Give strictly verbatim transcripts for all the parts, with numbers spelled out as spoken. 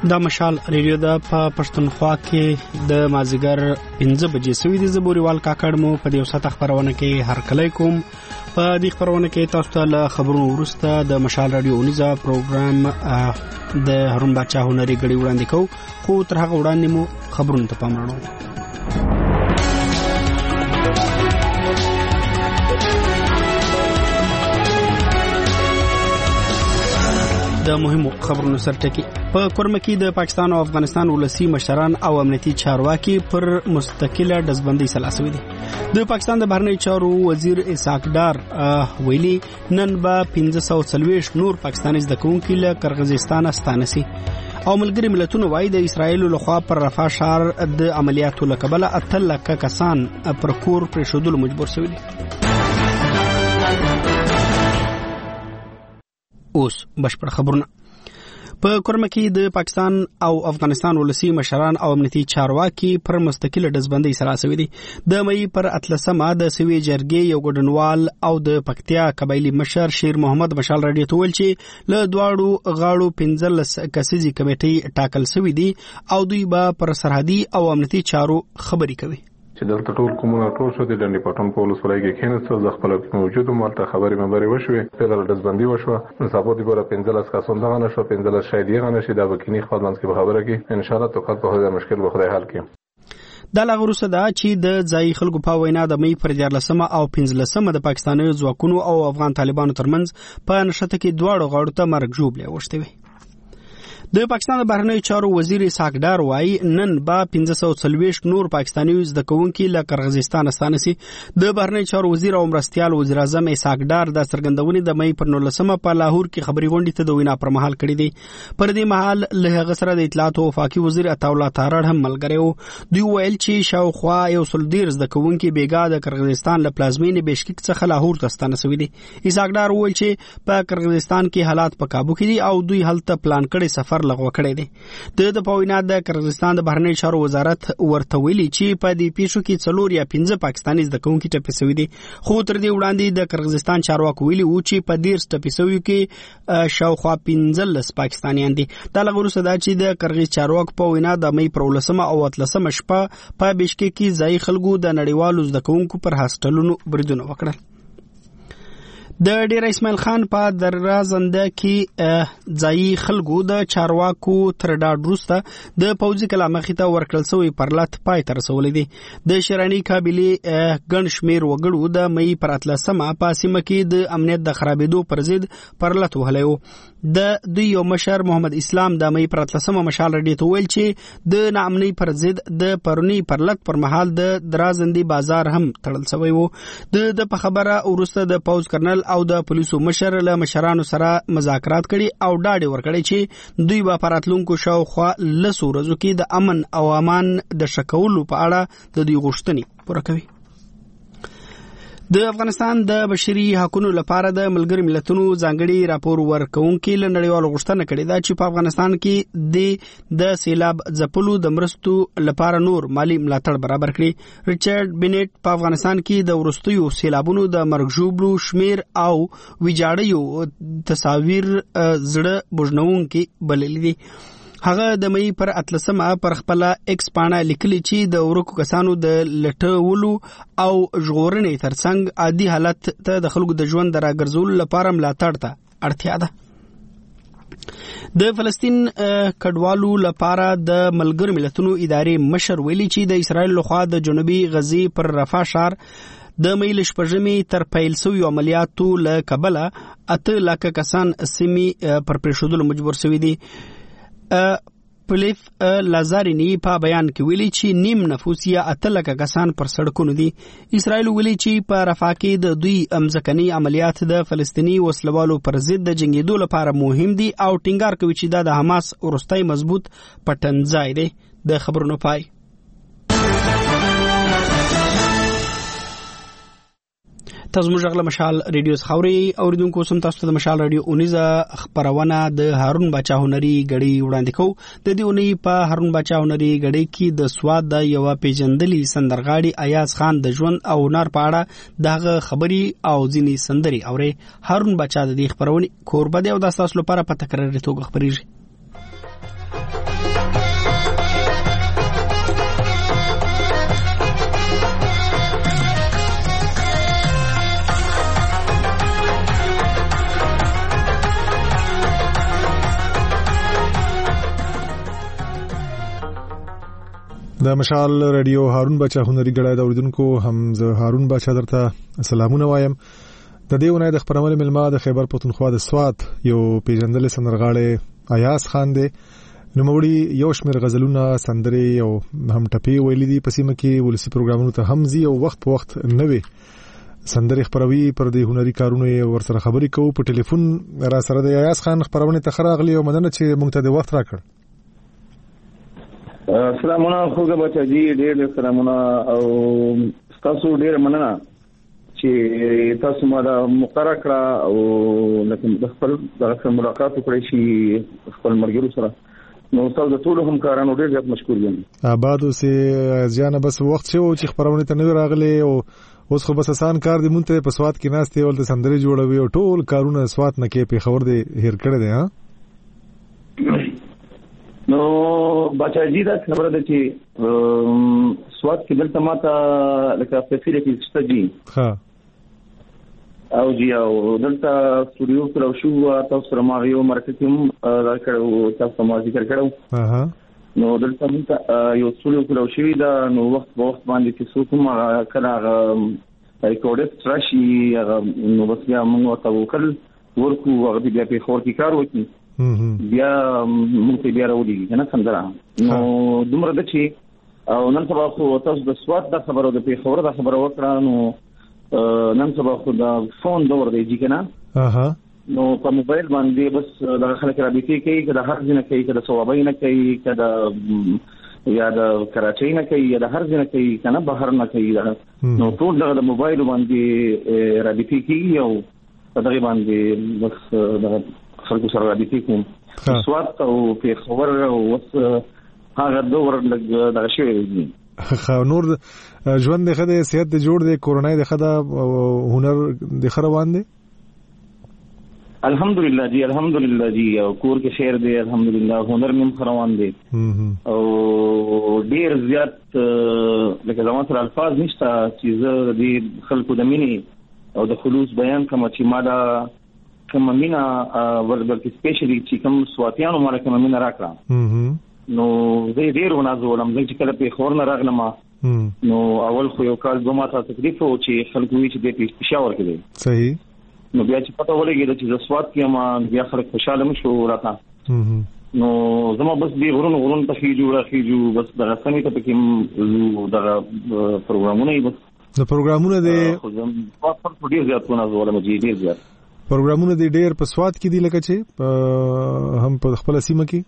دا مشال ریډیو د پښتونخوا کې د مازیګر پنځه بجې سوي د زبوريوال کاکړ مو په دې وسات خبرونه کې هر کله کوم په دې خبرونه کې تاسو ته له خبرونو وروسته د مشال رادیو اونیزه پروګرام د هارون بچا هنري غړي وړاندې کوو خو تر هغه وړاندې مو خبرونه ته پام اړوو. د مهمو خبرونو سرټکی په کورمه کې د پاکستان او افغانستان ولسی مشران او امنیتي چارواکي پر مستقله دزبندۍ سلاسوي دي. د پاکستان د بهرنی چارو وزیر اسحاق ډار ویلي نن به پنځه سوه څلوېښت نور پاکستاني زدهکوونکي له قرغیزستان ستانه سي او ملګری ملتونو وايي د اسرایل لخوا پر رفح شهر د عملیاتو له کبله اته لکه کسان پر کور پرېښودلو مجبور شوي دي. اوس بشپړ خبرونه. په کورمه کې د پاکستان او افغانستان ولسی مشران او امنیتي چارواکي پر مستقله دزبندۍ سلاسوي دي. د مې پر اتلسمه د سوي جرګې یو ګډونوال او د پکتیا قبایلی مشر شیر محمد مشال رادیو ته ویل چې له دواړو غاړو پنځلس کسیزي کمیټې ټاکل شوې دي او دوی به پر سرحدي او امنیتي چارو خبري کوي. چې دلته ټول کومونه ټول شو د ډنډي پټون په ولسوالۍ کې کېناستل د خپل موجودو مالته خبرې مبرې وشوې په دغه دزبندي وشوه نصابو دی ګوره پنځلس کسان دغه نشو پنځلس شایدي غنه شي د وکینی خپل منځ کې خبره کې ان شاء الله توقعات په هغه مشکل به خدای حل کړي. دا لغروسه دا چې د ځای خلکو په وینا د مې پر دیارلسمه او پنځلسمه د پاکستاني ځواکونو او افغان طالبانو ترمنځ په نشته کې دواړو غاړو ته مرګ جوړ لوي وشته. د پاکستان د بهرنی چارو وزیر اسحاق ډار وايي نن به پنځه سوه څلوېښت نور پاکستاني زدهکوونکي له قرغیزستان ستانه سي. د بهرنی چارو وزیر او مرستیال وزیر اعظم اسحاق ډار د څرګندونې د مې پر نولسمه په لاهور کې خبري غونډې ته د وینا پر مهال کړې دي. پر دې مهال له هغه سره د اطلاعات او وفاقي وزیر عطاالله تارړ هم ملګری وو. دوی ویل چې شاوخوا یو سل ډیر زدهکوونکي بیګا د قرغیزستان له پلازمینې بشکک څخه لاهور ته ستانه سوي دي. اسحاق ډار ویل چې په قرغیزستان کې حالات په کابو کې دي او دوی هلته پلان کړي سفر لغوه کړی دی. د د پوینا د قرغیزستان د بهرنی چارو وزارت ورته ویلي چې په دې پیښو کې څلور یا پنځه پاکستاني زدهکوونکي ټپي شوي دي خو تر دې وړاندې د قرغیزستان چارواکو ویلي وو چې په دېرش ټپي شویو کې شاوخوا پنځلس پاکستانیان دي. دا له وروسته دا چې د قرغیز چارواکو په وینا د مې پر ولسمه او اتلسمه شپه په بشکک کې ځای خلکو د نړیوالو زدهکوونکو پر هاسټلونو بریدونه وکړل. د ډیر اسماعیل خان په درازنده کې ځای خلکو د چارواکو تر ډاډ وروسته د پوځي کلا مخې ته ورکړل شوی پرلط پای ته رسولی دی. د شرانی قابلې ګڼ شمېر وګړو د مې پر اتلسمه په سیمه کې د امنیت د خرابېدو پر ضد پرلط وهلی و. د دوی یو مشر محمد اسلام د مې پر اتلسمه مشال رادیو ته ویل چې د ناامنۍ پر ضد د پرونی پرلط پر مهال د درازندي بازار هم تړل شوی و. د په خبره وروسته د پوځ کرنل او د پولیسو مشر له مشرانو سره مذاکرات کړي او ډاډ ورکړي چې دوی به پراتلونکو شاوخوا لسو ورځو کې د امن او امان د شکولو په اړه د دوی غوښتنې پوره کوي. د افغانستان د بشري حقوقو لپاره د ملګری ملتونو ځانګړي راپور ورکونکي له نړیوالو غوښتنه کړې ده چې په افغانستان کې د سیلاب ځپلو د مرستو لپاره نور مالی ملاتړ برابر کړي. ریچارډ بینټ په افغانستان کې د وروستیو سیلابونو د مرګ ژوبلو شمیر او ویجاړیو تصاویر زړه بوجنونکي بللي دي. هغه د مې پر اتلسمه پر خپل ایکس پاڼه لیکلي چې د ورکو کسانو د لټولو او ژغورنې ترڅنګ عادي حالت ته د خلکو د ژوند راګرځولو لپاره ملاتړ ته اړتیا ده. د فلسطین کډوالو لپاره د ملګرو ملتونو ادارې مشر ویلي چې د اسرایل لخوا د جنوبي غزې پر رفح ښار د میل شپږمې تر پیل شویو عملیاتو له کبله اته لکه کسان سیمې پر پرېښودلو مجبور شوي دي. پلیف لازارینی په بیان کې ویلي چې نیم نفوس یا اته لکه کسان پر سړکونو دي. اسرائیل ویلي چې په رفح کې د دوی امځکني عملیات د فلسطیني وسلوالو پر ضد د جنګېدو لپاره مهم دي او ټینګار کوي چې دا د حماس وروستی مضبوط پټنځای دی. د خبرونو پای. تاسو موږ غل مشال ریډیو خوري اوریدونکو سم تاسو ته مشال ریډیو اونیزه خبرونه د هارون بچا هنري غړي وړاندې کو. د دې اونۍ په هارون بچا هنري غړي کې د سواد د یو پیجندلي سندرغاړي ایاز خان د ژوند او نار په اړه دغه خبري او ځینی سندري اوري. هارون بچا د دې خبرونه کوربه دی او د تاسو لپاره په تکرار توګه خبريږي. د مشال رادیو هارون بچا هنري ګړای د اوریدونکو هم زه هارون بچا درته سلامونه وایم. د دې ونې د خبرونه ملما د خیبر پښتونخوا د سوات یو پیژندل سندرغاړي ایاز خان دی. نو موري یو شمېر غزلونه سندري او هم ټپي ویلي دي. پسې مکه ولسی پروګرامونو ته همزي او وخت په وخت نوي سندري خبروي پر دې هنري کارونه ور سره خبري کوو. په ټلیفون را سره د ایاز خان خبرونه ته خراغلی او مدنه چې مونږ ته د وخت راکړ. سلامونه خوګه بچا جی ډېر ډېر سلامونه او تاسو ډېر مننه چې تاسو ما دا مقرره کړه او لکه د خپل د ملاقات وکړې شي خپل مرګرو سره. نو تاسو د ټول همکارانو ډېر زیات مشکور یم. آباد اوسې ځان بس وخت شو چې خبرونه ته نوی راغلي او اوس خو بس آسان کار دی. مونږ ته په سواد کې ناس ته ولته سندري جوړوي او ټول کارونه سواد نه کې په خبر دی هیر کړی دی. ها نو بچا جی دا خبره ده چې سواد کې دلته ماته لکه فیسیلیټي شته جی. ها او جی او دلته سټوډیو کلو شو تاسو سره ما یو مرکزیم راکړو تاسو ما ذکر کړو. اها نو دلته مونږ یو سټوډیو کلو شوی دا نو وخت په وخت باندې چې څوک ما کله ریکورډ راشي نو بس بیا موږ ته وکړ ورکو هغه بیا په خور کې کار وکړي بیا موږ ته بیا راوړي کنه سندره. نو دومره د چې او نن سبا خو تاسو د سواد د خبرو د په خبره د خبرو وکړه. نو نن سبا خو د فون دور دی جی کنه. اها نو په موبایل باندې بس د خلک رابطه کوي کله هر ځنه کوي کله ثوابای نه کوي کله یا د کراچۍ نه کوي یا د هر ځنه کوي کنه بهر نه کوي. نو ټول د موبایل باندې رابطه کوي او دغه باندې بس د خلکو سره رابطه کوم. سواد او په خبر او وس هغه دور لګ دغه شی دی. خو نور ژوند د خدای صحت د جوړ دی کورونای د خدای هنر د خروان دی. الحمدلله جی الحمدلله جی او کور کې خیر دی الحمدلله هنر نیم خروان دی او ډیر زیات لکه زموږ سره الفاظ نشته چې زه د خلکو د مینې او د خلوص بیان کوم چې ما دا کوم مینا وربل کې سپیشلی چې کوم سواتیانو مال کوم مینا راکړه. نو زه ډیر ونازولم چې کله په خور نه راغلم. نو اول خو یو کال دوه ماته تکلیف او چې خلکو وی چې د پېښور کې دی. صحیح. نو بیا چې پته ولګی چې د سواد کې ما بیا خلک خوشاله مشو راته. نو زما بس دی غرونو غرونو ته خېجو راخېجو بس د رسمي ته کې د پروګرامونه بس د پروګرامونه دی په ډیر زیات ونازولم چې ډیر زیات پروګرامونه دی ډیر په سواد کې دی لکه چې هم په خپل سیمه کې.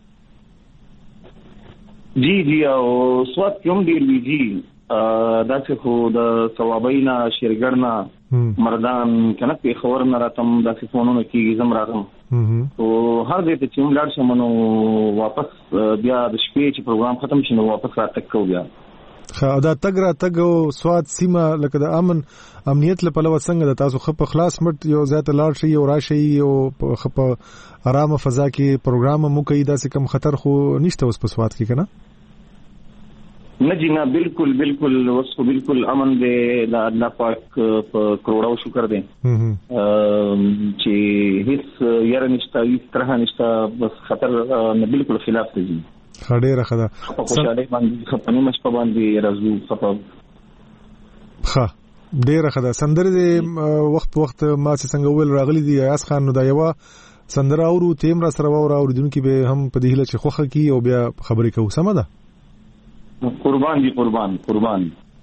جی جی او سواد کې هم ډیر وی جی دا چې خو د ثوابینا شیرګړنا مردان کنه په خبر نه راتم د فونونو کې زم راغم. او هر دې ته چې موږ لاړ شم نو واپس بیا د شپې چې پروګرام ختم شي نو واپس راتکو بیا. خا دا تګ را تګ او سواد سیمه لکه د امن امنیت له پلوه څنګه د تاسو خپ خلاص مټ یو ذات لاړ شي او راشي او خپ آرام فضا کې پروګرام مو کوي دا څه کم خطر خو نشته اوس په سواد کې کنه. نه جی نه بالکل بالکل اوس خو بالکل امن دی د الله پاک په کروڑو شکر دی چې هیڅ یاره نشته هیڅ طرح نشته بس خطر نه بالکل خلاف دی. خډيره خدا خوشاله باندې خپنه مش په باندې راځو خپل ښه ډیره خدا سندره وخت وخت ما څنګه ول راغلي دی ایاز خان نو دا یو سندره اورو تیم را سره و اوریدونکو به هم په دې هله چې خوخه کی او بیا خبرې کوو سم ده. قربان جی قربان قربان.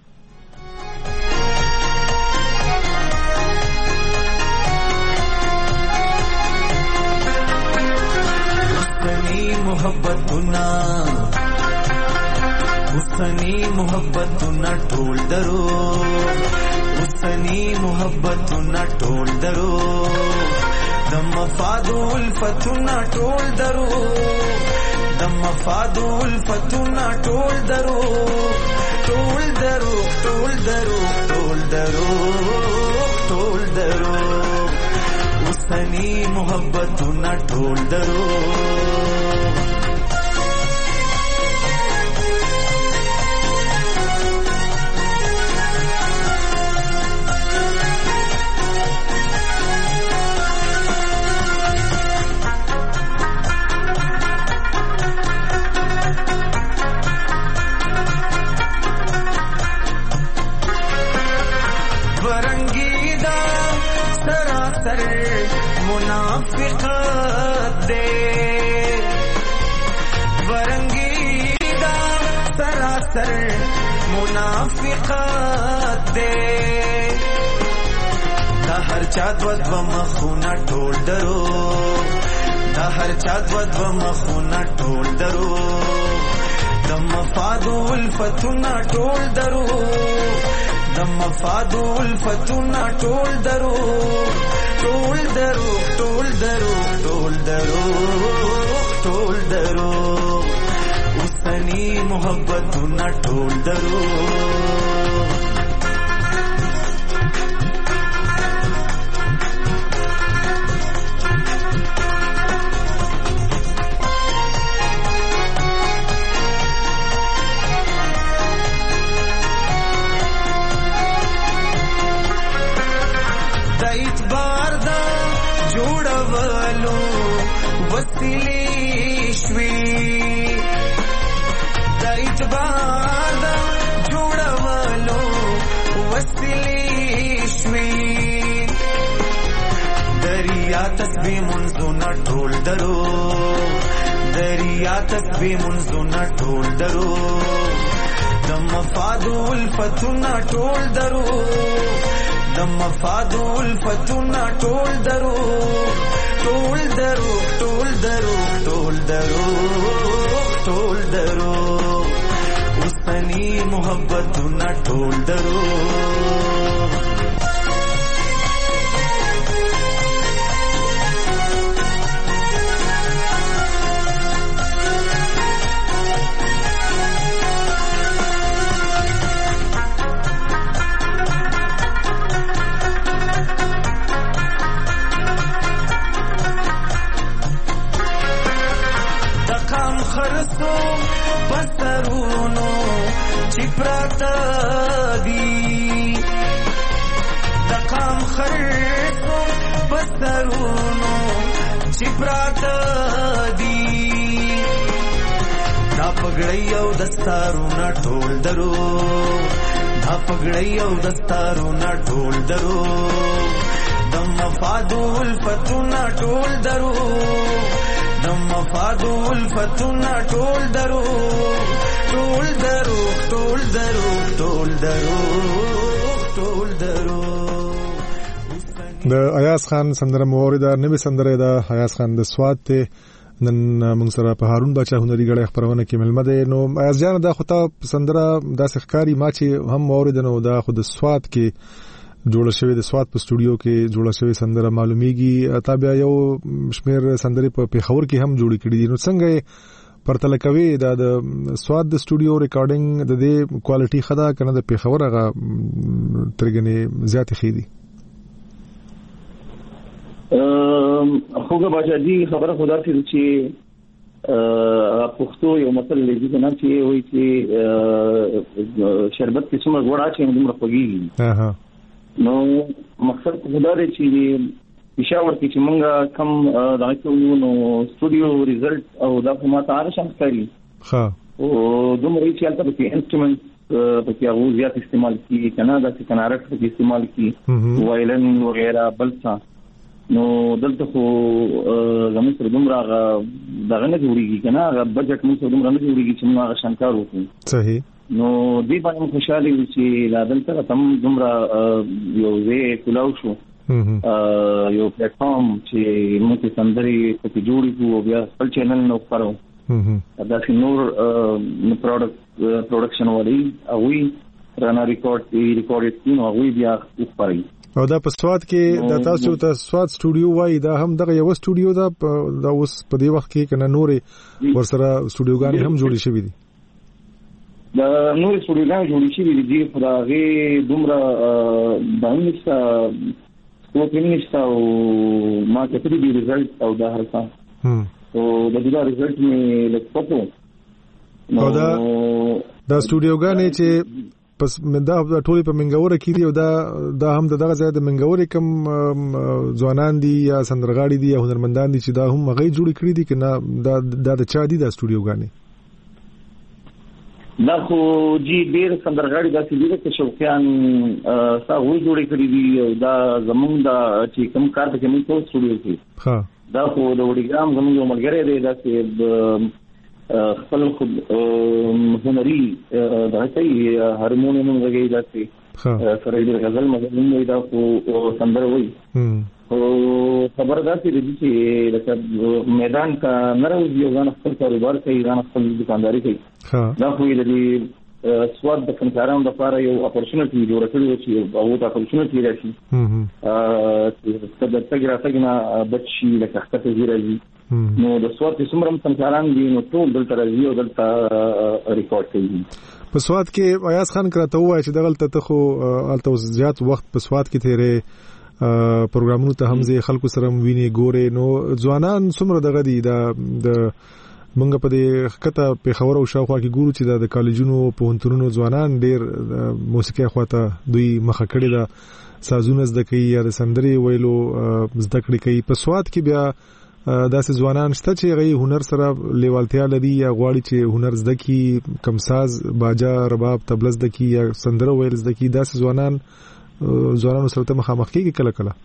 محبتنا وسنی محبتنا ټول درو وسنی محبتنا ټول درو دم مفادول فتنا ټول درو دم مفادول فتنا ټول درو ټول درو ټول درو ټول درو ټول درو وسنی محبتنا ټول درو. سر منافقت دے دا هر چا دو دو مخونه ټول درو دا هر چا دو دو مخونه ټول درو د مفاد الفتنا ټول درو د مفاد الفتنا ټول درو ټول درو ټول درو ټول درو ټول درو اوسنی محبتنا ټول درو تسبیح منزونا ټول درو دریا تسبیح منزونا ټول درو د مفاد الفتنا ټول درو د مفاد الفتنا ټول درو ټول درو ټول درو ټول درو ټول درو اوسنی محبتنا ټول درو بسرونو چپراتا دی دقام خرسو بسرونو چپراتا دی دا پگڑی او دستارونا ټول درو دا پگڑی او دستارونا ټول درو د مفادو الفتنا ټول درو د مفادو الفتنا ټول درو ټول درو ټول درو ټول درو ټول درو د ایاز خان سندره موریدا نوې سندره ده ایاز خان د سواد ته نن موږ سره په هارون بچا هنري غړي خبرونه کې ملمه ده نو ایاز جان دا خو ته سندره د سخکاری ما چې هم موریدا نو دا خو د سواد کې جوړه شوی د سواد په سټوډیو کې جوړه شوی سندره معلومیږي تابع یو شمیر سندري په پیښور کې هم جوړې کړې دي نو څنګه پرتل کوي دا د سواد د سټوډیو ریکارډینګ د دې کوالټي خدا کنه د پیښور هغه ترګنې زیات خېدي ام خوګه باجادي خبره خدا سي چې پښتو یو مثال لږی نه چې وایي چې شربت کې څومره غوړا چې موږ راپګي ها نو مقصد خدا دې چې پېښور کې چې موږ کم دا کوو نو سټوډیو ریزلټ او دا کومه تاسو شان کوي ها او دومره چې البته کې انسټرومنټ په کې هغه زیات استعمال کی کنه دا چې کنارټ په استعمال کی وایلن وغیرہ بلڅا نو دلته خو زموږ سره دومره دغه نه جوړیږي کنه بجټ موږ سره دومره نه جوړیږي چې موږ هغه شانکار وکړو صحیح نو دې باندې خوشاله وي چې لا دلته تم دومره یو وی کلاو شو یو پلیټ فارم چې موږ سندري په جوړی کوو بیا خپل چینل نو کارو دا چې نور پروډکټ پروډکشن وړي او وی رانا ریکارډ ریکارډ کینو او وی بیا وپاري او دا په سواد کې د تاسو ته سواد سټوډیو وای دا هم دغه یو سټوډیو دا دا اوس په دې وخت کې کنه نورې ورسره سټوډیوګان هم جوړې شوې دي دا نورې سټوډیوګان جوړې شوې دي خو دا غي دومره باندې څه کوم نشته او ما ته پری دی ریزلټ او دا هرڅه هم او د دې ریزلټ می لکه نو دا دا سټوډیوګان چې پس دا ټولې په منګوره کې دي او دا دا هم دغه ځای د منګورې کم ځوانان دي یا سندرغاړي دي یا هنرمندان دي چې دا هم هغه جوړ کړی دي کنه دا د چا دي دا سټوډیوګانې دا خو جی ډیر سندرغاړي دا چې ډیر شوقیان سا وې جوړ کړی دي او دا زمونږ دا چې کوم کار ته موږ په سټوډیو کې ها دا خو د وډیګرام زمونږ ملګری دی دا چې خپل هنري د هغې هارمونیم غږی داسې سره د غزل مضمون وي دا خو سندره وي او خبر داسې دی چې لکه میدان ته نه راوځي او ځان خپل کاروبار کوي ځان خپل دکانداري کوي دا خو د دې سواد د فنکارانو لپاره یو اپورچونټي جوړه کړې وه چې هغو ته اپورچونټي راشي چې د تګ راتګ نه بچ شي لکه ښکته ځي راځي نو د سواد چې څومره هم فنکاران دي نو ټول دلته راځي او دلته ریکارډ کوي. په سواد کې ایاز خان کراته وایي چې دغلته ته خو هلته زیات وخت په سواد کې تیرې پروګرامونو ته هم ځې خلکو سره هم وینې ګورې نو ځوانان څومره دغه دي د مونږ په دې ښکته پېښور او شاوخوا کې ګورو چې د کالجونو پوهنتونونو ځوانان ډېر موسیقي خواته دوی مخه کړې ده سازونه زده کوي یا د سندرې ویلو زده کړې کوي. په سواد کې بیا داسې ځوانان شته چې هغوی هنر سره لیوالتیا لري یا غواړي چې هنر زده کړي کمساز باجا رباب طبله زده کړي یا سندره ویل زده کړي داسې ځوانان ځوانانو سره ته مخامخ کېږي کله کله؟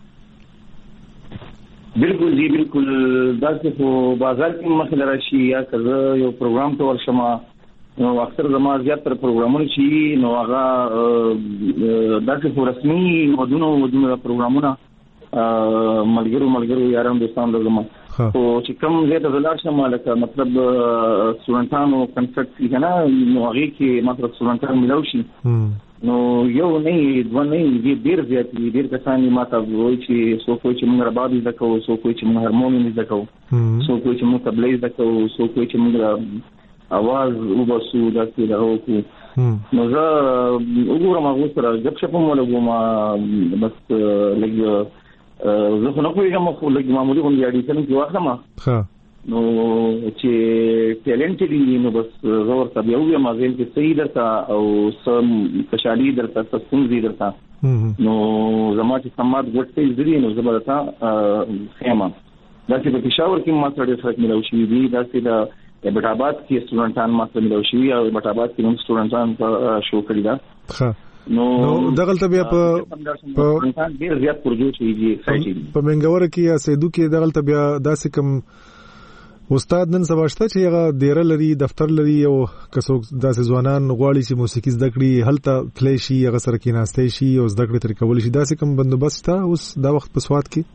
بالکل جی بالکل داسې خو بازار کې مخې راشي یا که زه یو پروګرام ته ورشم نو اکثر زما زیاتره پروګرامونه چې نو هغه داسې خو رسمي ودونه ودونه پروګرامونه ملګرو ملګرو یارانو دوستانو د زما خو چې کوم ځای ته زه لاړ شم لکه مطلب سټوډنټانو کنسرټ کې که نه نو هغې کې مطلب سټوډنټان ملاو شي نو یو نه دوه نه ډېر زیات دي ډېر کسان یې ما ته وایي چې څوک وایي چې موږ رباب زده کوو څوک وایي چې موږ هارمونیم زده کوو څوک وایي چې موږ طبلې زده کوو څوک وایي چې موږ اواز وباسو داسې دغه وکړو نو زه وګورم هغو سره ګپ شپ هم ولګوم بس لږ زه خو نه پوهېږم خو لږ معمولي غوندې اډیشن کې واخلم نو چې ټیلنټ دي نو بس زه ورته بیا ووایم هغې کې څه یې درته او څه خوشحالي درته څه ستونزې درته نو زما چې سمات ګډ څه زه دي نو زه به درته ښیم. داسې په پېښور کې ما سره ډېر خلک ملاو شوي دي داسې د ایبټ آباد کې سټوډنټان ما سره ملاو شوي او ایبټ آباد کې هم سټوډنټان په شو کړي ده نو دغلته بیا په ډېر زیات پرجوش دي په منګوره کې یا سیدو کې دغلته بیا داسې کوم استاد نن سبا شته چې هغه دیره لري دفتر لري او که څوک داسې ځوانان غواړي چې موسیقي زده کړي هلته تللی شي هغه سره کېناستی شي او زده کړې ترې کولی شي داسې کوم بندوبست شته اوس دا وخت په سواد کې؟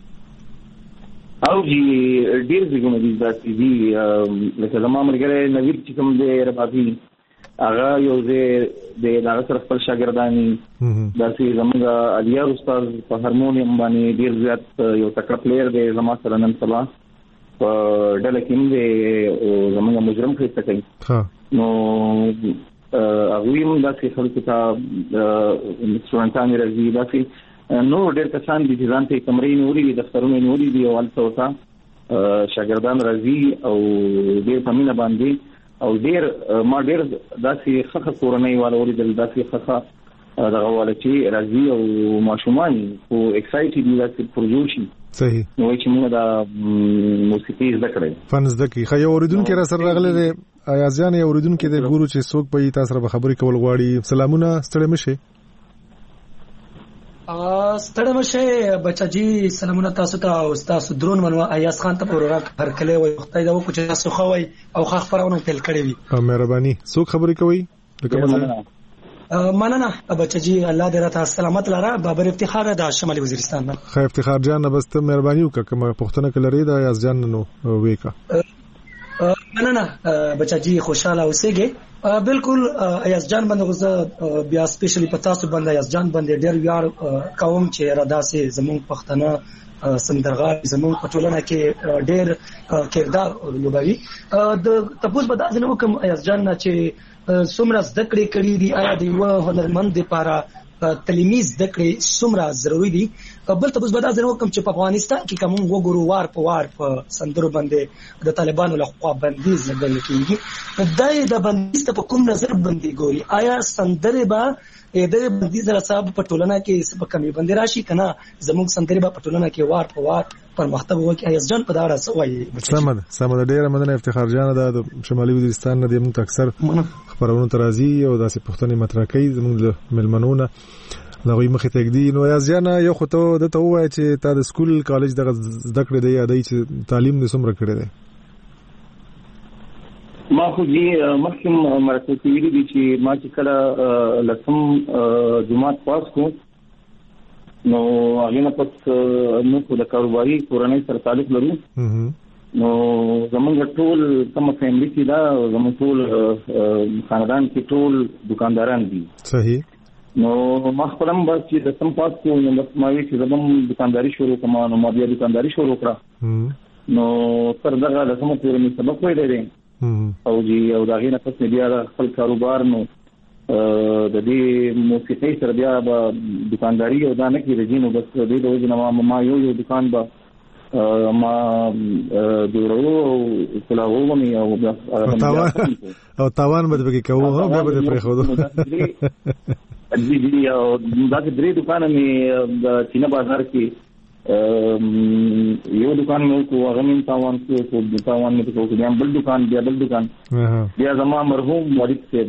او جی ډېر ځایونه دي داسې دي لکه زما ملګری نوید چې کوم دی ربابي هغه یو ځای د هغه سره خپل شاګرداني داسې زموږ علیار استاد په هارمونیم باندې ډېر زیات یو تکړه پلیر دی زما سره نن سبا په ډله کې هم دی او زموږ مجرم خسته کوي نو هغوی هم داسې خلکو ته سټوډنټان یې راځي داسې نور ډېر کسان دي چې ځان ته یې کمرې نیولي دي دفترونه یې نیولي دي او هلته ورته شاګردان راځي او ډېر په مینه باندې او ډېر ما ډېر داسې ښه ښه کورنۍ والا ولیدل داسې ښه ښه دغه والا چې راځي او ماشومان خو اکسایټډ دي داسې پرجوش شي صحیح نو چې موږ د موسیقي زده کړی فن زده کړي. ښه یو اورېدونکی را سره راغلی دی ایاز جان یو اورېدونکی دی ګورو چې څوک به یې تا سره به خبرې کول غواړي. سلامونه ستړی مه شئ. ستړی مه شئ بچه جي سلامونه تاسو ته او ستاسو درون منو ایاز خان ته پروګرام هرکلی وایي خدای دا وکړو چې تاسو ښه وایي او ښه خپرونه پیل کړې وي. مهرباني څوک خبرې کوي لکه مننه بچه جی الله دې راته سلامت لاره بابر افتخار د شمالي وزیرستان نه. خیر افتخار جان بس ته مهرباني وکړه کومه پوښتنه کلري دا ایاز جان نو وېکا. مننه بچه جی خوشاله اوسېږي. بالکل ایاز جان باندې غوښه بیا سپیشلی په تاسو باندې ایاز جان باندې ډېر ویاړ کوم چې را داسې زموږ پښتانه سندرغاړي زموږ په ټولنه کې ډېر کردار لوبوي. د تاسو په داسې نو کوم ایاز جان نه چې څومره زده کړې کړې دي آیا د یو هنرمند لپاره تعلیمي زده کړې څومره ضروري دي؟ بل تاسو به دا ځنه کوم چې په افغانستان کې کوم وګورو وار په وار په سندرو باندې د طالبانو لخوا بندیز لګول کېږي دا د بندیز په کوم نظر باندې ګوري؟ آیا سندره به د بندیز رساب په ټولنه کې څه کمی باندې راشي کنه زموږ سندره به په ټولنه کې وار په وار پرمختګ وکړي؟ ایاز جان په دا اړه څه وایي؟ سمه ده سمه ده ډېره مننه افتخار جان د شمالي وزیرستان نه د موږ اکثر خبرونه ترازی او داسې پښتنې مطرح کوي زموږ د ملمنونه لغوی مخې ته ږدي. نو ایاز جان یو خو ته دته ووایه چې تا د سکول کالج دغه زده کړې دی یا دی چې تعلیم دې څومره کړی دی؟ ما خو جی مخکې مرکه کوي دي چې ما چې کله لسم جمعات پاس کو نو هغه نه پس نو د کاروباري کورنۍ سره تعلق لرو نو زمونږ ټول کوم فیملی کې دا زمونږ ټول خاندان کې ټول دکانداران دي. صحیح. نو ما خپلم بس چې لسم پاس کو نو بس ما وی چې زموږ دکانداري شروع کوم نو ما بیا دکانداري شروع کړه نو تر دغه لسم پورې مې سبق ویل دي او جی او دا غینه پس بیا خپل کاروبار نو د دې موسیقي سره بیا به دکانداري او دا نه کې رجینو بس دې د وجه ما یو یو دکان به ما دیورو او کلاو مې او بیا او تاوان به به کوو بیا به پرې خو جی جی او دا درې دکان مې د چینه بازار کې یو دکان مې کو هغه مې تاوان کو کو تاوان مې کو بیا بل دکان بیا بل دکان بیا زما مرحوم والد سے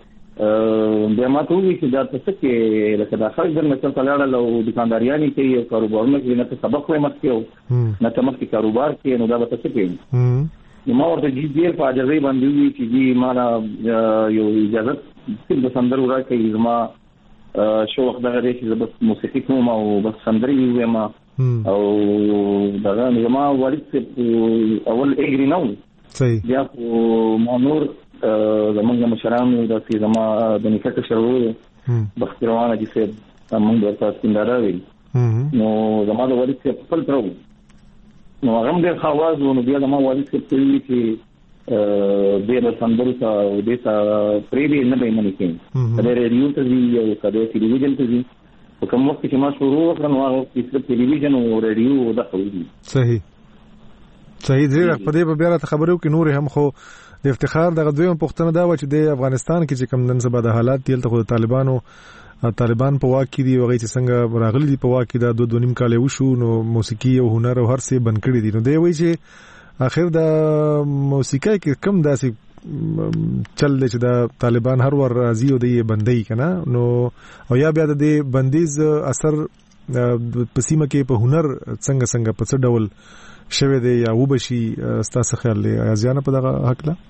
بیا ما ته وی چې دا څه کې لکه دا خلک د مثال تلاړه له دکانداریانی کوي او کاروبارونه کوي نه سبق وای مت کېو نه تمکي کاروبار کې نو دا به څه کوي نو ما ورته جی ډیر په اجازه باندې وی چې جی ما یو اجازه چې د سندرو راکې زما شو وخت دا غوړي چې بس موسیقي کوم او بس سندري وایم او دا زما والد چې اول اګری نو صحیح بیا ما نور زمونږ مشرانو د سي زما د نکته شروع بختروانه دي چې موږ ورته څنګه راوي نو زما د والد په خپل ترو نو هغه د خواز نو بیا زما والد په وی چې د سندرو ته او د پری دی نه به منې کېږي د ریډیو ته دی او د ټلویزیون ته دی په کوم وخت چې ما شروع وکړم نو هغه په ټلویزیون او ریډیو د خبرې صحیح صحیح دی په دې په بیا ته خبرو کې نور هم خو د افتخار دغه دویم پښتنه دا و چې د افغانستان کې چې کوم نن سبا د حالات دی ته د طالبانو طالبان په واک کې دی او چې څنګه راغلي دی په واک کې دا دوه دو نیم کال وشو نو موسیقي او هنر او هر څه بند کړی دي نو دی وایي چې اخر د موسیقي کې کم داسې چل دی چې د طالبان هر ور راځي او د بندي کنه نو او یا بیا د بندیز اثر په سیمه کې په هنر څنګه څنګه په څه ډول شوه دی یا وبشي ستاسو خیال دی ازیانه په دغه حق لا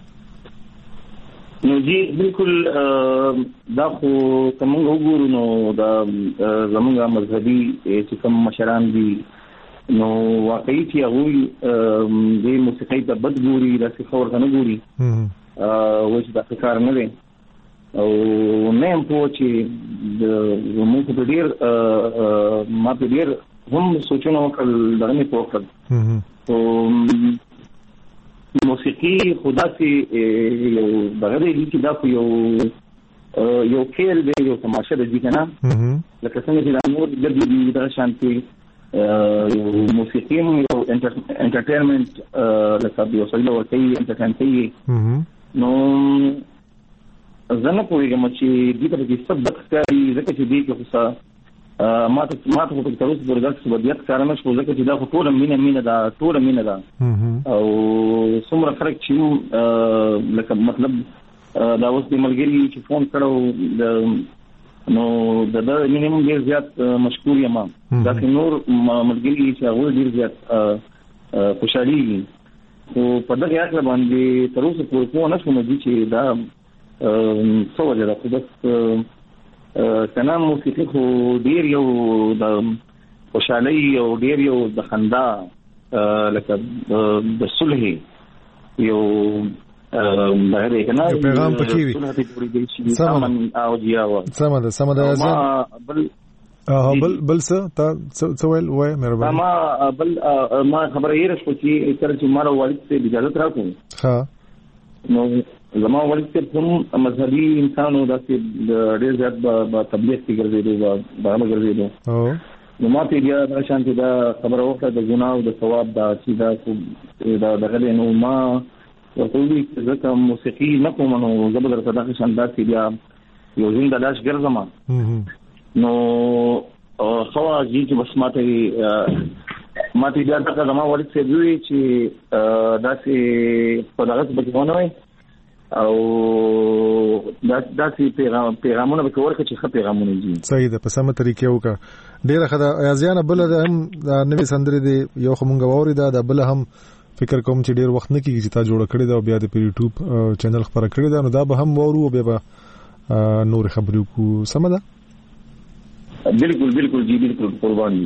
نو جی بالکل دا خو کوم وګورو نو دا زموږه مذهبي چې کوم مشران دي نو واقعي چې هغه د موسیقي په بد ګوري د څخور کنه ګوري او چې دا کار نه دی او نه هم په چې موږ په ډیر ما په ډیر هم سوچونه وکړل دغه په وخت او موسیقي خدا سي یو بغیر دې چې دا یو یو کېل دی یو تماشه دی کنه لکه څنګه چې د نور د دې د شانتي یو موسیقي یو انټرټینمنت لکه یو څه نو کوي انټرټینمنت نو زنه کوی چې دې ته کې سبق کوي ځکه چې دې کې څه ما ته ما ته په تاسو ورګه څه بدیت کارنه شو ځکه چې دا ټول مینه مینه دا ټول مینه دا او څومره فرق چې لکه مطلب دا اوس د ملګری چې فون کړو نو دا د مینیمم ډیر زیات مشکور یم دا نور ملګری چې هغه ډیر زیات خوشالي او په دغه اړه باندې تر اوسه پورې په نه شوم چې دا څه وجه ده بس کنا موسیقي خو ډیر یو د خوشالۍ او ډیر یو د خندا لکه د صلح یو بهره کنا پیغام پکې وي سامان او جیاو سامان سامان د بل بل بل څه تا څه ویل وای مهرباني ما بل ما خبره یې رسو چې تر چې مارو والد ته اجازه راکړم ها نو زما والد ته هم مذهبي انسانو داسې ډېر زیات په تبلیغ کې ګرځېدو دا هم ګرځېدو او نو ما ته بیا دا شانتي دا خبره وکړه د ګناه او د ثواب دا چې دا دا دغه نو ما ورته وی چې ځکه موسیقي نه کوم نو زبر درته دا شان دا چې بیا یو زنده لاش ګرځم نو خو هغه چې بس ماته ماته بیا دا زما والد ته وی چې دا چې په دغه څه بچونه وي او دا داسې پیغام پیغامونه به کور کې چې ښه پیغامونه دي صحیح ده په سمه طریقې وکړه ډیره ښه ده ازیانه بل هم د نوې سندرې دی یو خو مونږ ووري دا د بل هم فکر کوم چې ډیر وخت نه کیږي چې تا جوړ کړی دا بیا د یوټیوب چینل خبره کړی دا نو دا به هم وورو بیا به نور خبرې کو سم ده بالکل بالکل جی بالکل قرباني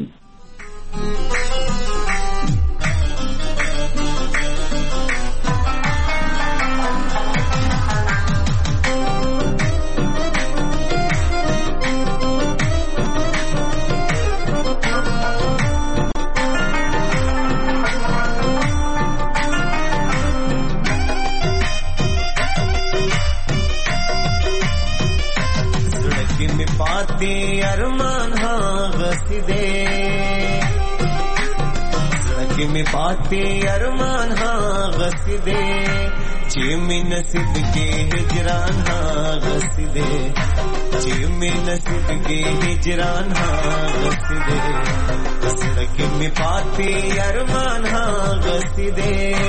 अरमान हाँ गसीदे सड़की में पाते अरमान हाँ गसीदे चिमी नसीब के हिजरान हाँ गसीदे चिमी नसीब के हिजरान हाँ गसीदे सड़की में पाते अरमान हाँ गसीदे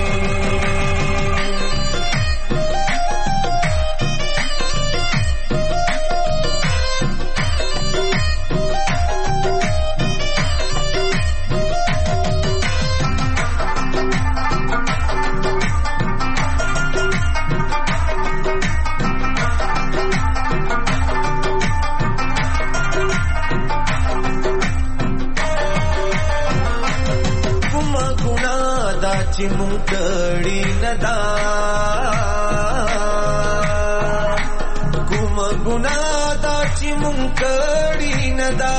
چې مونږ کړي ندا کوم ګناه دا چې مونږ کړي ندا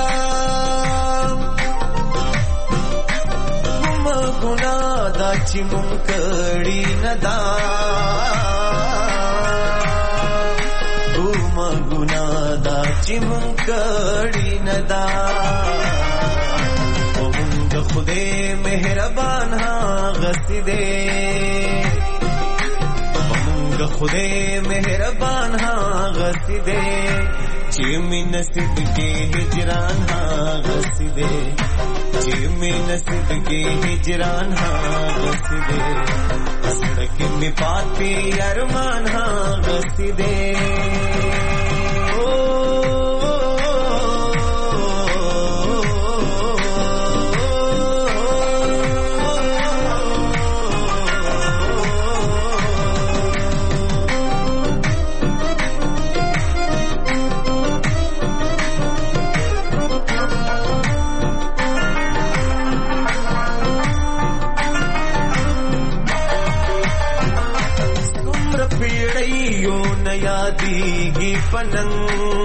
کوم ګناه دا چې مونږ کړي ندا کوم ګناه دا چې مونږ کړي ندا خدای مهربان ها غسیدے مونږ خدای مهربان ها غسیدے چې می نصیب کې هجران ها غسیدے چې می نصیب کې هجران ها غسیدے سړک می پاتې ارمان ها غسیدے यादीगी पनंग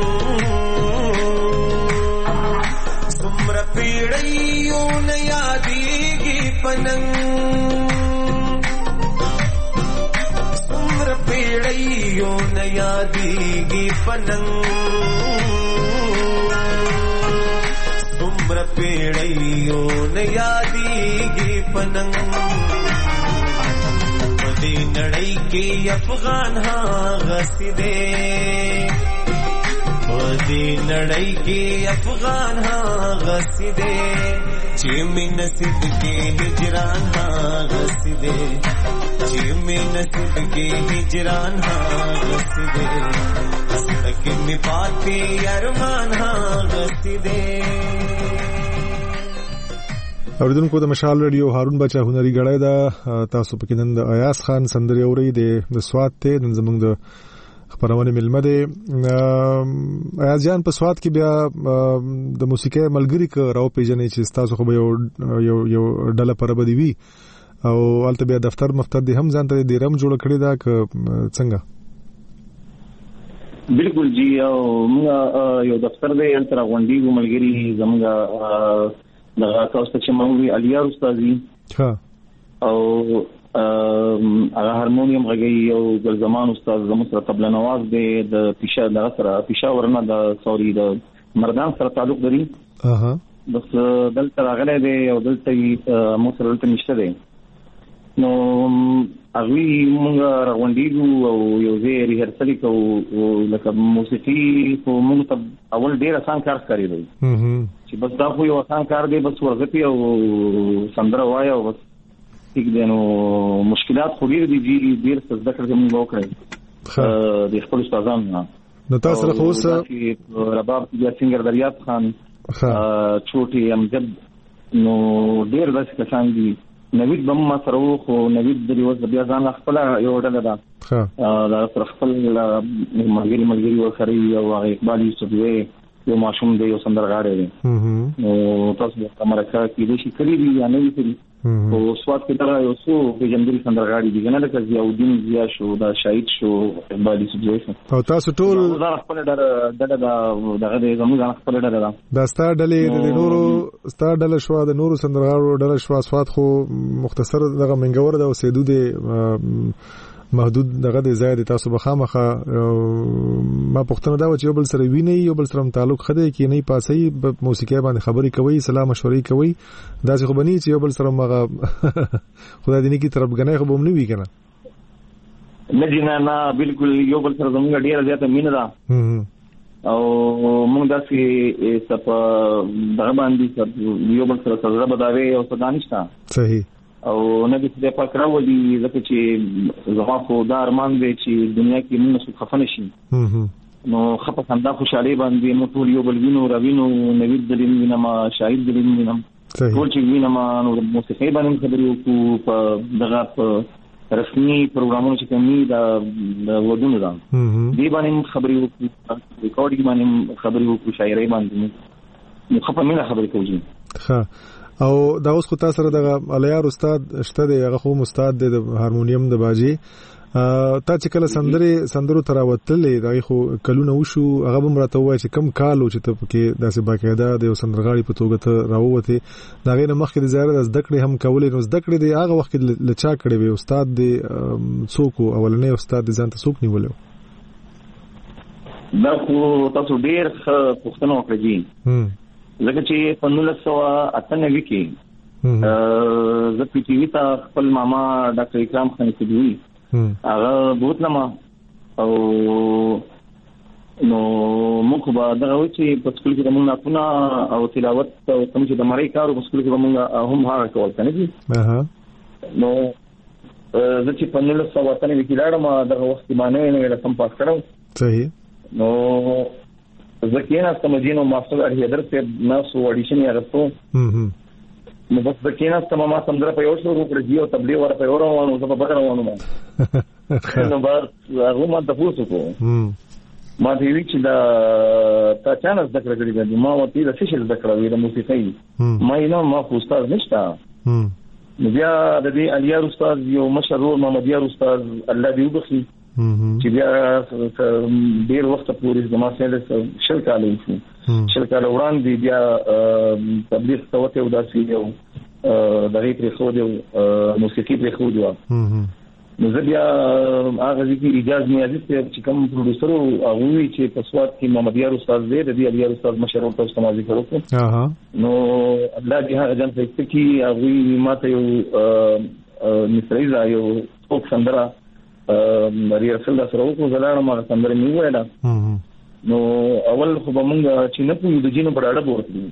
सुम्र पीड़ियों न यादीगी पनंग सुम्र पीड़ियों न यादीगी पनंग सुम्र पीड़ियों न यादीगी पनंग दी नड़ई के अफगान हाँ गसीदे दी नड़ई के अफगान हाँ गसीदे चिमी नसीब के हिजरान हाँ गसीदे चिमी नसीब के हिजरान हाँ गसीदे सड़क में पाते अरमान हाँ गसीदे اوریدونکو د مشال رادیو هارون بچا هنري غړای دا تاسو پکې نن د ایاس خان سندري اوري د سواد ته نن زمونږ د خبرونه ملمه ده ایاز جان په سواد کې بیا د موسیقي ملګری ک راو پیژنې چې تاسو خو یو یو یو ډله پر بدی وی او البته بیا دفتر مفتر دي هم ځان ته د رم جوړ کړی دا ک څنګه بالکل جی او یو دفتر دی ان تر غونډي ملګری زمونږ دغه تاسو چې مونږ علیا استادي ها او هغه هارمونیم غږی او د زمان استاد زموږ سره طبله نواز دی د پیشا دغه سره پېښور نه د سوري د مردان سره تعلق لري اها بس دلته راغلی دی او دلته مو سره دلته نشته دی نو هغه موږ راغونډیږو او یو ځای ریهرسل کوو لکه موسیقي په موږ ته اول ډیر آسان کار ښکاري دی چې بس دا خو یو آسان کار دی بس ورغتي او سندره وایي او بس ټیک دی نو مشکلات خو ډیر دي ډیر څه ذکر زموږ وکړي د خپل استادانو نو تاسو له اوسه رباب یا سنگر دریاب خان چوټي امجد نو ډیر داسې کسان دي نوید بم ما سره خو نوید د یو بیا ځان خپل یو ډله ده ها دا تر خپل ملګری ملګری وخري او اقبال یوسف وی یو ماشوم دی یو سندرغاړی دی نو تاسو د امریکا کې د شي کړی دی یا نه وی او سواد کې دا یو څو پیژندل سندرغاړي دي کنه لکه ضیاءالدین ضیا شو دا شهید شو اقبال یوسف وی او تاسو ټول دا خپل ډله ډله دغه د زموږ خپل ډله ده دا ستار ډلې د نورو ستار ډله شو د نورو سندرغاړو ډله شو سواد خو مختصر دغه منګور د اوسېدو دی محدود دغه د زیات تاسو بخامخه ما پښتنه دا چې یو بل سره ویني یو بل سره تعلق خده کې نه پاسي موسیقي باندې خبرې کوي سلام مشورې کوي دا څه خو بني چې یو بل سره مغه خدای دې نه کی طرف غنای خو به نه وی کنه نه جنا نه بالکل یو بل سره زموږ ډیره زیاته مینه ده او موږ داسې سپ دغه باندې یو بل سره سره بداوي او صدانشتا صحیح او نبی دې پاک راولي ځکه چې زما خو دا ارمان دی چې دنیا کې موږ څه خفن شي نو خپه خندا خوشالي باندې نو ټول یو بل وینو راوینو نوید دلین وینما شاهد دلین وینم ټول چې وینما نو موسیقي باندې خبرې وکړو په دغه رسمي پروګرامونو چې کومي دا ودونه ده دې باندې خبرې وکړو ریکارډینګ باندې خبرې وکړو شاعري باندې نو خپه مینه خبرې کوي ښه او دا اوس خو تاسو سره د الیار استاد شته دی هغه خو استاد دی د هارمونیم د باجی تا چې کله سندري سندرو تراوتلې دا خو کلونه وشو هغه به مرته وای چې کم کال او چې ته کې داسې باقاعده د سندرغاړي په توګه ته راووته دا غیر مخکې د زیاره د ذکر هم کولې نو ذکر دی هغه وخت لچا کړی وي استاد دی څوک اولنې استاد ځان ته څوک نیولو دا خو تاسو ډیر پښتنو کړی لکه چې په نولس سوه اته نوي کې زه پی ټي وي ته خپل ماما ډاکټر اکرام خان سیدوی هغه بوتلم او نو موږ به دغه و چې په سکول کې موږ ناتونه او تلاوت او کوم چې د مړی کارو په سکول کې موږ هم هغه کول کنه دي نو زه چې په نولس سوه اته نوي کې لاړم دغه وخت باندې نه رسم پاس کړم صحیح نو زکینا سمجینو ماستر هیدر سے ناسو اډیشن یې راستو نو بس زکینا سم ما سندره په یو شو وکړ جیو تبلیغ ور په اورو وانه زه په بدر وانه ما نو بار هغه ما تاسو کو ما دی چې دا تا چانس ذکر کړی دی ما وتی د فشل ذکر وی د موسیقي ما نه ما خو استاد نشتا نو بیا د دې الیار استاد یو مشهور محمد یار استاد الله دې وبخي چې بیا ډیر وخت پورې زما سره شل کال وشو شل کال وړاندې بیا تبلیغ توته وداسي یو دغه پرې خو دی موسیقي پرې خو دی نو زه بیا هغه ځکه اجازه نیازي چې کوم پروډوسر او هغه چې په سواد کې محمد یار استاد دی د دې الیار استاد مشهور تاسو سماجی کړو نو الله دې هغه جن څه کې هغه ماته یو نسریزا یو څوک سندره مری رسول الله سره وکړو زلاړه ما سندره می ویلا نو اول خو به مونږ چې نه پوهیږو د جینو پر اړه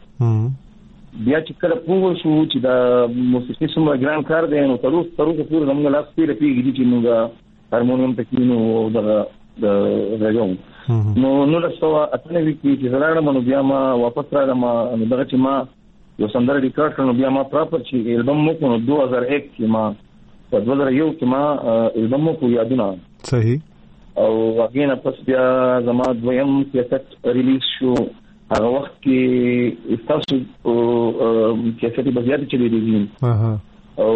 ورته بیا چې کله پوه شو چې دا موسیقي څومره ګران کار دی نو تر اوسه تر اوسه پورې موږ لاس پیره پیږي چې موږ هارمونیم ته کینو دغه د راځو نو نو له سوا اتنه وی چې زلاړه مونږ بیا ما واپس راغلم نو دغه چې ما یو سندره ریکارډ کړو بیا ما پراپر چې البم مو کو دوه هزار یک کې ما په دوه هزار یو کې ما البم کو یادونه صحیح او اگین پس بیا زما دویم کیسټ ریلیز شو هغه وخت کې تاسو کیسټي بزیات چلی دي او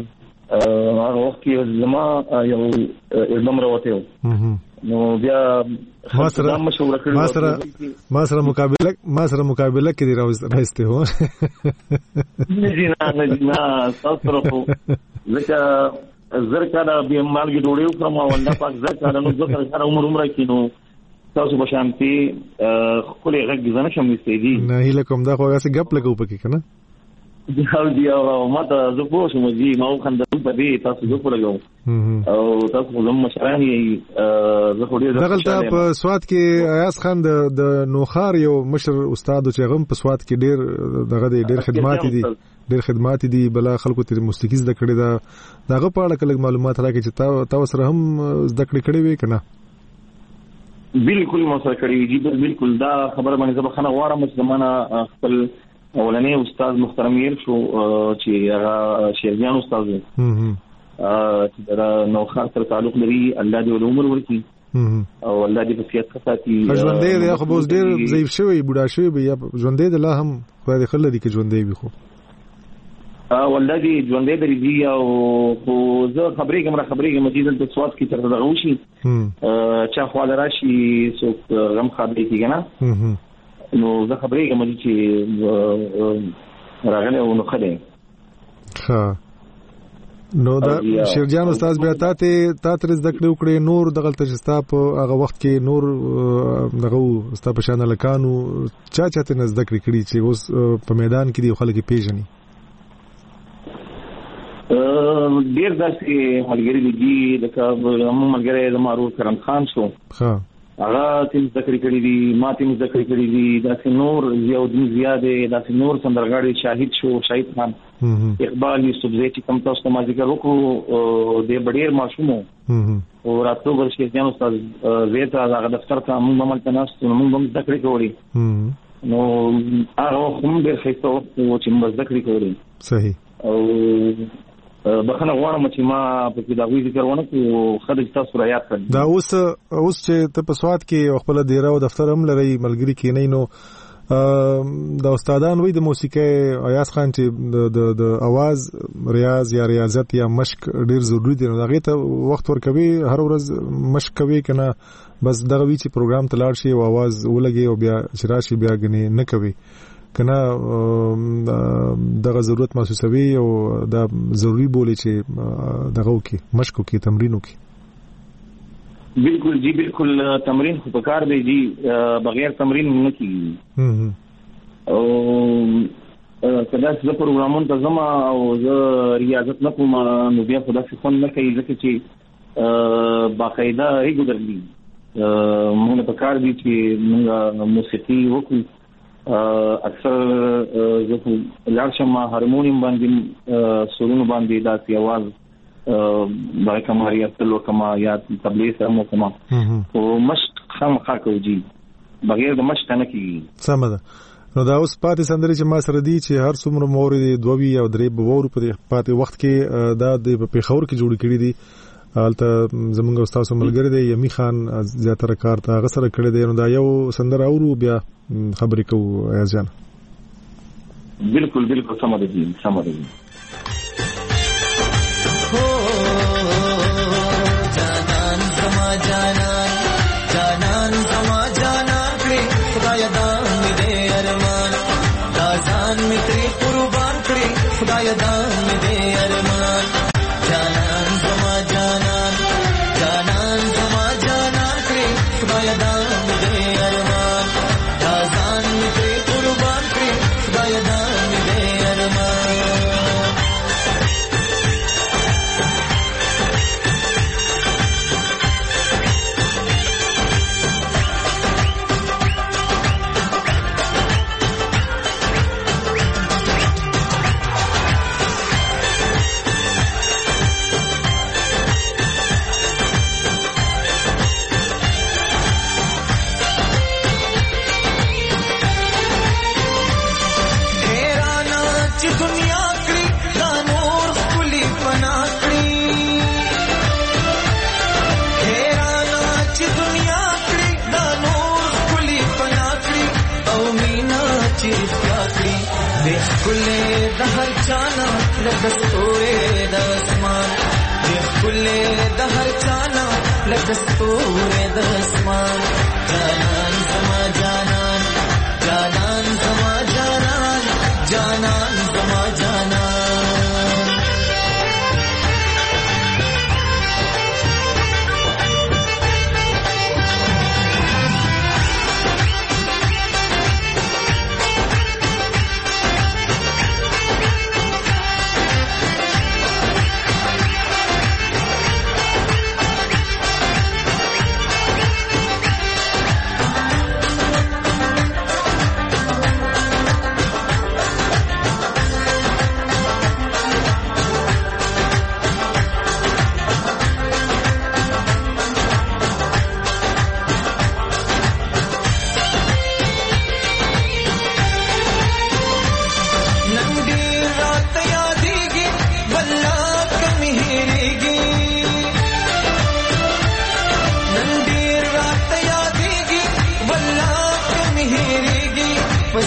هغه وخت کې زما یو البم راوته نو بیا ما سره ما سره ما سره مقابله ما سره مقابله کې دی راوسته هو نه جنا نه جنا تاسو سره لکه زر کاله به مالګي ډوډۍ وکړم او الله پاک زر کاله نو زه سره عمر عمر کینو تاسو به شانتي خپل غږ ځنه شم استېدي نه هیله کوم دا خو هغه غپ لګو پکې کنه دیو دیو ما ته زه پوه شم چې ما خندل په دې تاسو زه په لګو او تاسو زموږ مشرانی زه خو ډیر دغلته په سواد کې ایاز خان د نوخار یو مشر استاد چې غم په سواد کې ډیر دغه ډیر خدمات دي ډیر خدمات دي بل خلکو ته موسیقي زده کړې ده دغه په اړه کله معلومات راکړي چې تاسو سره هم زده کړې کړې وي کنه بالکل مو سره کړې دي بالکل دا خبره باندې زه بخنه غواړم چې زمانہ خپل اولنې استاد محترم ير شو چې هغه شیرجان استاد دی چې دا نو خاطر تعلق لري الله دې عمر ورکړي او الله دې په صحت خاطي ژوندې دی خو اوس ډېر ضعیف شوی بوډا شوی یا ژوندې دی لا هم خدای خل دې کې ژوندې وي خو والله دې ژوندې دی او خو زه خبرې کوم خبرې کوم چې د سواد کې تر دغه شي چا خواله راشي سو غم خبرې کیږي نه نو زه خبرې کوم چې راغله او نو خله ها نو دا شیرجان استاد بیا تاسو تاسو زده کړو کړې نور دغه تجستا په هغه وخت کې نور دغه استاد په شان لکانو چا چاته زده کړې کړي چې اوس په میدان کې دی خلک پیژني ډیر داسې ملګری دي لکه موږ ملګری د معروف کرم خان شو ها هغه تیم ذکر کړی دي ما تیم ذکر کړی دي داسې نور زیادین زیاده داسې نور سندرغاړي شاهد شو شاهد خان اقبال یوسف زئی چې کوم تاسو ما ذکر وکړو د ډېر ماشومو او راتلو ورشي ځان استاد زید هغه دفتر ته موږ عمل تناست موږ هم ذکر کولی نو هغه هم ډېر ښه او چې موږ ذکر کولی صحیح او بخنه غواړم چې ما په پیداوی ذکر ونه کو خدای تاسو را یاد کړئ دا اوس اوس چې ته په سواد کې خپل ډیره او دفتر هم لري ملګری کې نه نو دا استادان وې د موسیقي ایاز خان چې د د आवाज ریاض یا ریاضت یا مشق ډیر ضروری دی نو هغه ته وخت ورکوي هر ورځ مشق کوي کنه بس دغه وی چې پروګرام تلاړ شي او आवाज ولګي او بیا شراشي بیا غني نه کوي کنه دغه ضرورت محسوسوي او دا ضروری بولی چې دغه وکي مشق وکي تمرین وکي بالکل جی بالکل تمرین خو پکار دی جی بغیر تمرین نه کیږي او کله چې پروګرامونه ته زما او زه ریاضت نه کوم نو بیا خدا څخه فن نه کوي ځکه چې باقاعده ریګولرلی موږ پکار دی چې موږ موسیقي وکړو اکثر زه لارشم هارمونیم باندې سرونو باندې داسې आवाज برای کما ریاضت لو کما یا تبلیغ سره کما او مشق خامخا کوي بغیر د مشق نه کیږي سم ده نو دا اوس پاتې سندري چې ما سره دي چې هر څومره موري دوی او درې بوور په پاتې وخت کې دا د پیښور کې جوړ کړي دي حالت زمونږ استاد ملګری دی یمی خان زیاتره کار ته غسر کړی دی نو دا یو سندر اورو بیا خبرې کوو ایاز جان بالکل بالکل سم دی سم دی جانان زما جانان جانان زما جانان کړي خدای دا مې دې ارمان دا ځان مې ترې قربان کړي خدای دا مې دې ارمان جانان زما جانان جانان زما جانان کړي خدای دا مې دې ارمان دا ځان مې ترې قربان کړي خدای دا مې دې ارمان खुले दहर चाना लगस्तोरे दसमान ये खुले दहर चाना लगस्तोरे दसमान जानन समा जानन जानन समा जानन जानन समा जानन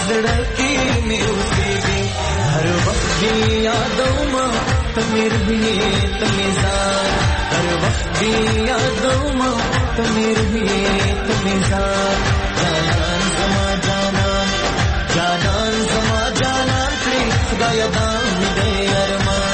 زړه کې مې اوسېږي هر وخت دې یادومه ته مې روحي ته مې ځان هر وخت دې یادومه ته مې روحي ته مې ځان جانان زما جانان جانان زما جانان کړې خدایا دا مې دې ارمان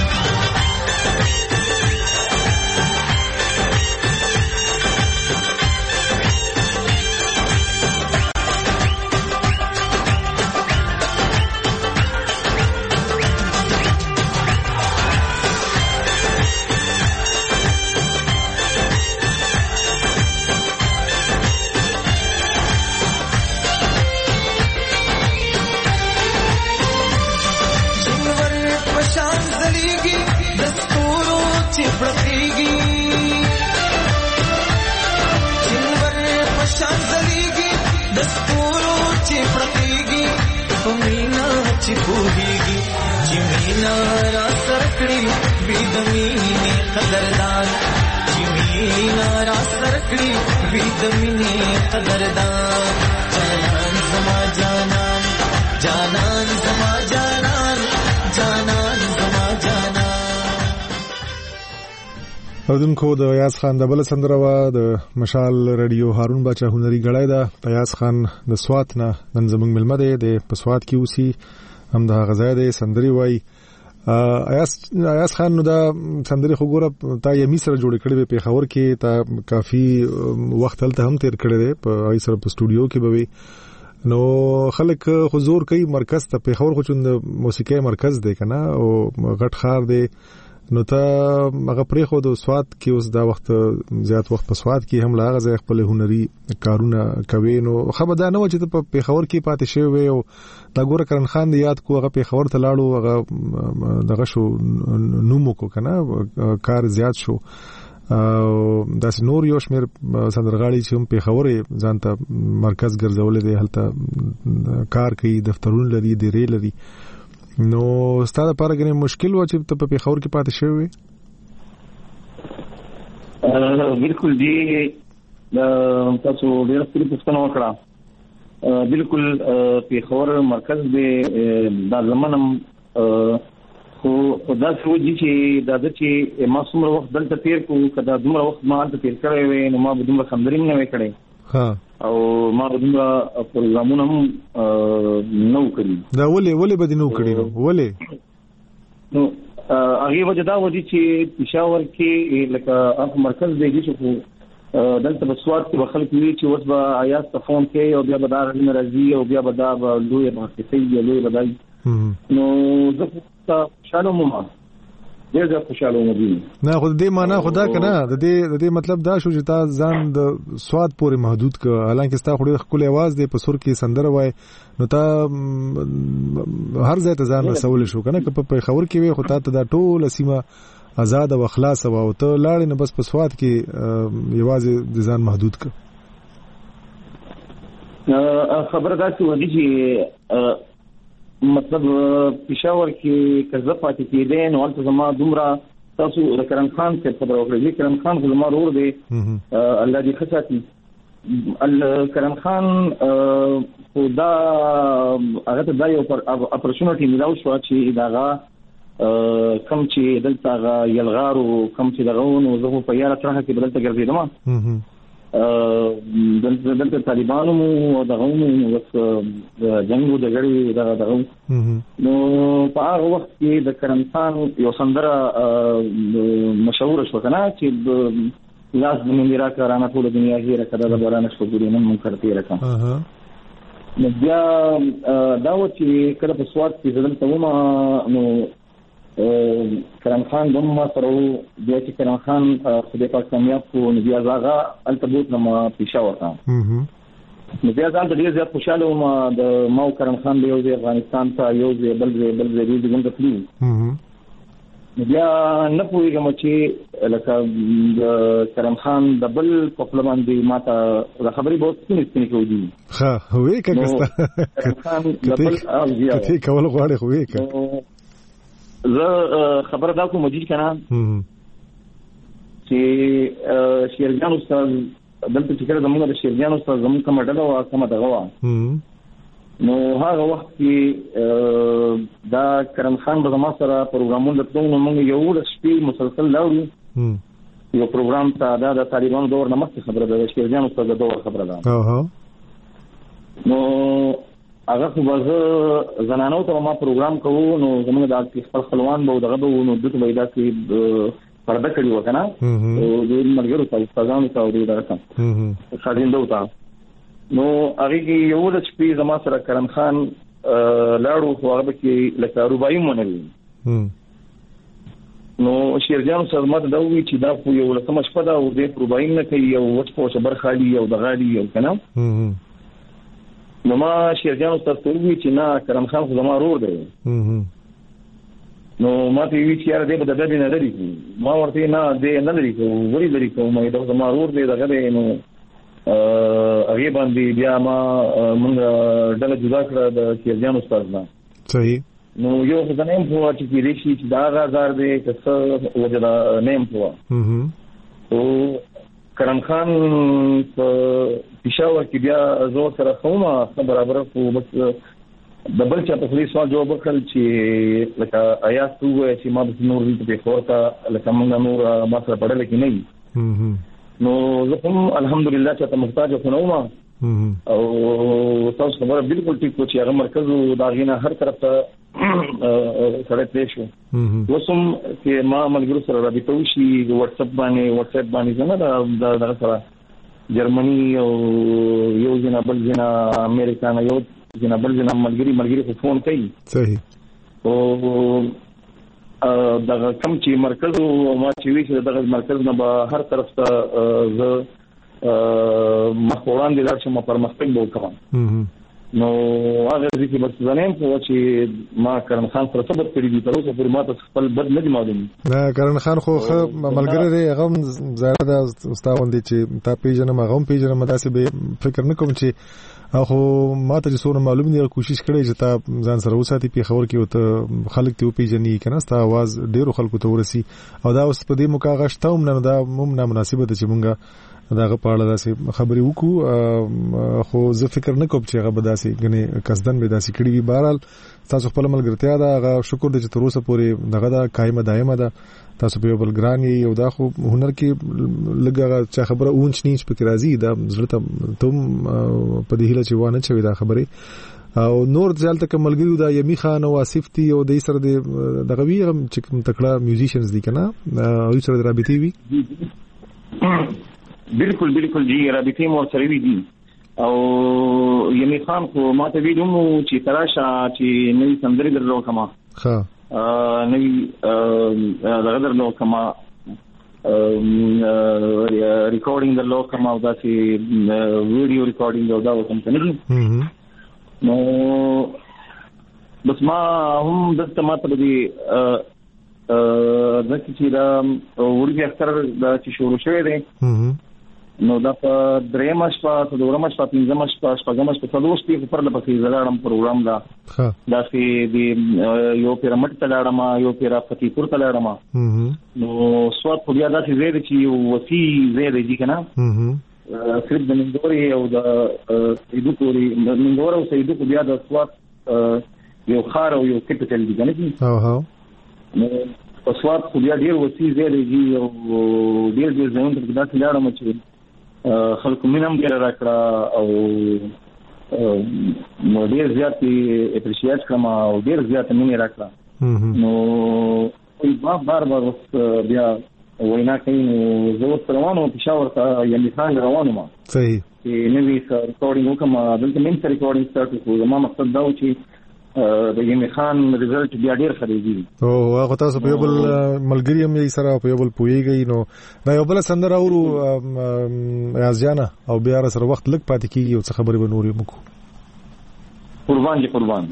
چې پوهیږي چې مینا را سرکړي وي د مینې قدردان چې مینا را سرکړي وي د مینې قدردان جانان زما جانان جانان زما جانان جانان زما جانان اودونکو د یاس خان د بل سندره وا د مشال رادیو هارون بچا هنري غړای دا یاس خان د سوات نه نن زمونږ ملمه دی د پسوات کې اوسي هم د غزا د سندري وای ایاس ایاس خان نو دا سندري خو ګوره تا یې می سره جوړ کړی په خبر کې تا کافي وخت هلته هم تیر کړی دی په ای سره په سټوډیو کې به نو خلک حضور کوي مرکز ته په خبر خو چوند موسیقي مرکز دی کنه او غټ خار دی نو ته هغه پرې خو د سواد کې اوس دا وخت زیات وخت په سواد کې هم لاغه ځای خپل هنري کارونه کوي نو خبر دا نه و چې په پیښور کې پاتې شوی وي او دا ګوره کرن خان دی یاد کو هغه پیښور ته لاړو هغه دغه شو نومو کو کنه کار زیات شو داس نور یو شمیر سندرغاړي چې هم پیښور ځان ته مرکز ګرځولې دی هلته کار کوي دفترونه لري ډیرې لري نو ستاسو لپاره غني مشکل و چې ته په پیښور کې پاتې شوی بالکل دی تاسو ډیر ستړي پوښتنه وکړه بالکل پیښور مرکز دی د زمانم خو دا سوجي چې دا چې ما څومره وخت دلته تیر کو کدا دومره وخت ما دلته تیر کړی وې نو ما به دومره خبرې نه وکړې ها او ما دومره پروګرامونه هم نو کړی دا ولې ولې به نو کړی ولې نو هغه وجه دا ودی چې پېښور کې لکه هغه مرکز دی چې دلته په سواد کې خلک وی چې اوس به آیاس ته فون کوي او بیا به دا راځي او بیا به دا لوی مارکیټي لوی بدای نو زه خوشاله مو ډېر خوشاله وم نه خو دې معنا خدا کنه د دې د دې مطلب دا شو چې تا ځان د سواد پورې محدود ک حالانکه ستا خو ډېر خپل आवाज دی په سر کې سندره وای نو تا هر ځای ته ځان رسول شو کنه په خبر کې وي خو تا ته دا ټول سیمه آزاد او خلاص او ته لاړې نه بس په سواد کې یوازې د ځان محدود ک خبر دا چې ودی چې مطلب پېښور کې کزه پاتې کېدې نو ولته زما دومره تاسو کرم خان څخه خبر وکړئ کرم خان زما ورور دی الله دې خصاتي کرم خان خدا هغه ته دا یو اپورچونټی ملاو شو چې داغه کم چې دلته یلغارو کم چې دغه نو زه په یاره ترخه کې بدلته ګرځیدم دلته دلته طالبانو مو دغه مو جنگو د غړي دغه نو په هغه وخت کې د کرم خان یو سندره مشهور شو کنه چې لاس د میرا کارانه ټول دنیا هي راکړه د باران شو ګوري نن مونږ کرتی راکم نو بیا دا و چې کله په سواد کې ځل ته ومه نو کرم خان دوم ما سره بیا چې کرم خان خدای پاک کامیاب کو نو بیا زاغه التبوت نو پېښور ته نو بیا ځان ته ډیر زیات خوشاله وم د ماو کرم خان دی یو د افغانستان ته یو د بل بل د دې څنګه تللی نو بیا نه پوهیږم چې لکه د کرم خان د بل په خپل باندې ماته خبرې بہت سپینې کوي ها وې کګستا کرم خان د بل او ته کول غواړي خو وې ک زه خبر دا کوم مجید کنه چې شیرجان استاد دلته چې کله زموږ د شیرجان استاد زموږ کومه ډله وا کومه دغه وا نو هغه وخت کې دا کرم خان به ما سره پروګرامونه د ټول موږ یو د شپې مسلسل لاړو یو پروګرام ته دا د طالبان دور نه مخکې خبره ده چې ځان اوس د دور خبره ده اوه نو هغه خو زه زنانو ته ما پروګرام کوو نو زموږ د خپل خپلوان به دغه به نو دغه پیدا کې پرده کړی وکنه او د مرګرو په استادانو ته ورې درکم خادم دوتا نو هغه کې یو د شپې زما سره کرم خان لاړو خو هغه کې لکه رباعي مونږ نو شیرجان سره ماته دا وی چې دا خو یو لکه مشپه دا او د رباعي نه کوي یو وڅ په صبر خالي یو د غالي یو کنه نو ما شیرجان سره وی چې نه کرم خان خو زما رور دی نو ما ته وی چې یاره دې په دغه نه لري ما ورته نه دې نه لري کوم وری لري کوم مې دا زما رور دی دغه نو هغه باندې بیا ما موږ ډله جدا کړه د شیرجان استاد نه صحیح نو یو څه نیم په واچ کې دې شي چې دا غزار دې څه وجدا نیم په او کرم خان په پېښور کې بیا زو سره کومه برابر خو بس د بل چا په خپل سوال جواب وکړ چې لکه آیا څو چې ما د نور دې په خورتا لکه موږ نور ما سره پړل کې نه نو زه هم الحمدلله چې ته محتاج خو نو ما او تاسو خبره بالکل ټیک و چې هغه مرکز دا غینه هر طرف ته سره پېښ شو وسم چې ما ملګرو سره رابطه وشي واتس اپ باندې واتس اپ باندې څنګه دا دا سره جرمني او یو جنا بل جنا امریکا نه یو جنا بل جنا ملګری ملګری په فون کوي صحیح او دا کوم چې مرکز او ما چې وی چې دغه مرکز نه به هر طرف ته ز مخوران دي چې ما پرمختګ وکړم نو هغه چې بس ځنیم خو چې ما کرن خان سره ثبت کړی دي تر اوسه پر ما ته خپل بد نه معلوم نه کرن خان خو ملګری دی هغه زړه د استاد باندې چې تا پیژنم هغه پیژنم داسې به فکر نه کوم چې خو ما ته څونه معلوم دی کوشش کړی چې تا ځان سره وساتي په خبر کې او ته خلک ته پیژني کنه ستا आवाज ډیرو خلکو ته ورسي او دا اوس په دې موقع غشته هم نه دا هم نه مناسبه ده چې مونږه داغه په اړه داسې خبرې وکړو خو زه فکر نه کوم چې هغه به داسې غني قصدن به داسې کړی وي بهرحال تاسو خپل ملګرتیا دا هغه شکر دې چې تر اوسه پورې دغه دا قائمه دایمه ده تاسو په بل ګران یو دا خو هنر کې لګا چې خبره اونچ نیچ پکې راځي دا زړه ته په دې هله چې وانه چوي دا خبره او نور ځل تک ملګری دا یمی خان او آصف تی او د سره د دغه وی چې تکړه میوزیشنز دي کنه او سره رابطي وي بالکل بالکل جی رابطې مو سره وی دي او یمی خان خو ما ته ویلو چې تراشه چې نوې سندري درلو کما ها نوې دغه درلو کما ریکارډینګ درلو کما او دا چې ویډیو ریکارډینګ او دا کوم څه نو بس ما هم دلته ما ته دي ځکه چې دا ورګي اکثر دا چې شروع شوی دی نو دا په درېم شپه په دورم شپه پنځم شپه شپږم شپه څلور شپې پر لپاره زړم پروګرام دا دا چې د یو پیرامټ ته لاړم یو پیرا فتح پور ته لاړم نو سواد په بیا دا چې زید چې وسی زید دي کنه صرف د منګوري او د سیدو پوری د منګور او سیدو په بیا د سواد یو خار او یو کیپټل دي کنه ها ها نو په سواد په بیا ډیر وسی زید دي او ډیر ډیر ځوان د دا لاړم چې خلکو مینم ډیر راکړه او نو ډیر زیات اپریشیټ کړم او ډیر زیات مینه راکړه نو بار بار بار بیا وینا کوي نو زه روانو پېښور ته یعنی څنګه روانو ما صحیح چې نوې ریکارډینګ وکم دلته مين ریکارډینګ سٹارټ کړو ما مقصد دا و چې د یمی خان ریزلټ بیا ډیر خریږي او هغه تاسو په یو بل ملګری هم یې سره په یو بل پويږي نو دا یو بل سندره اورو یازجانا او بیا سره وخت لګ پاتې کیږي او څه خبرې به نورې مکو قربان دي قربان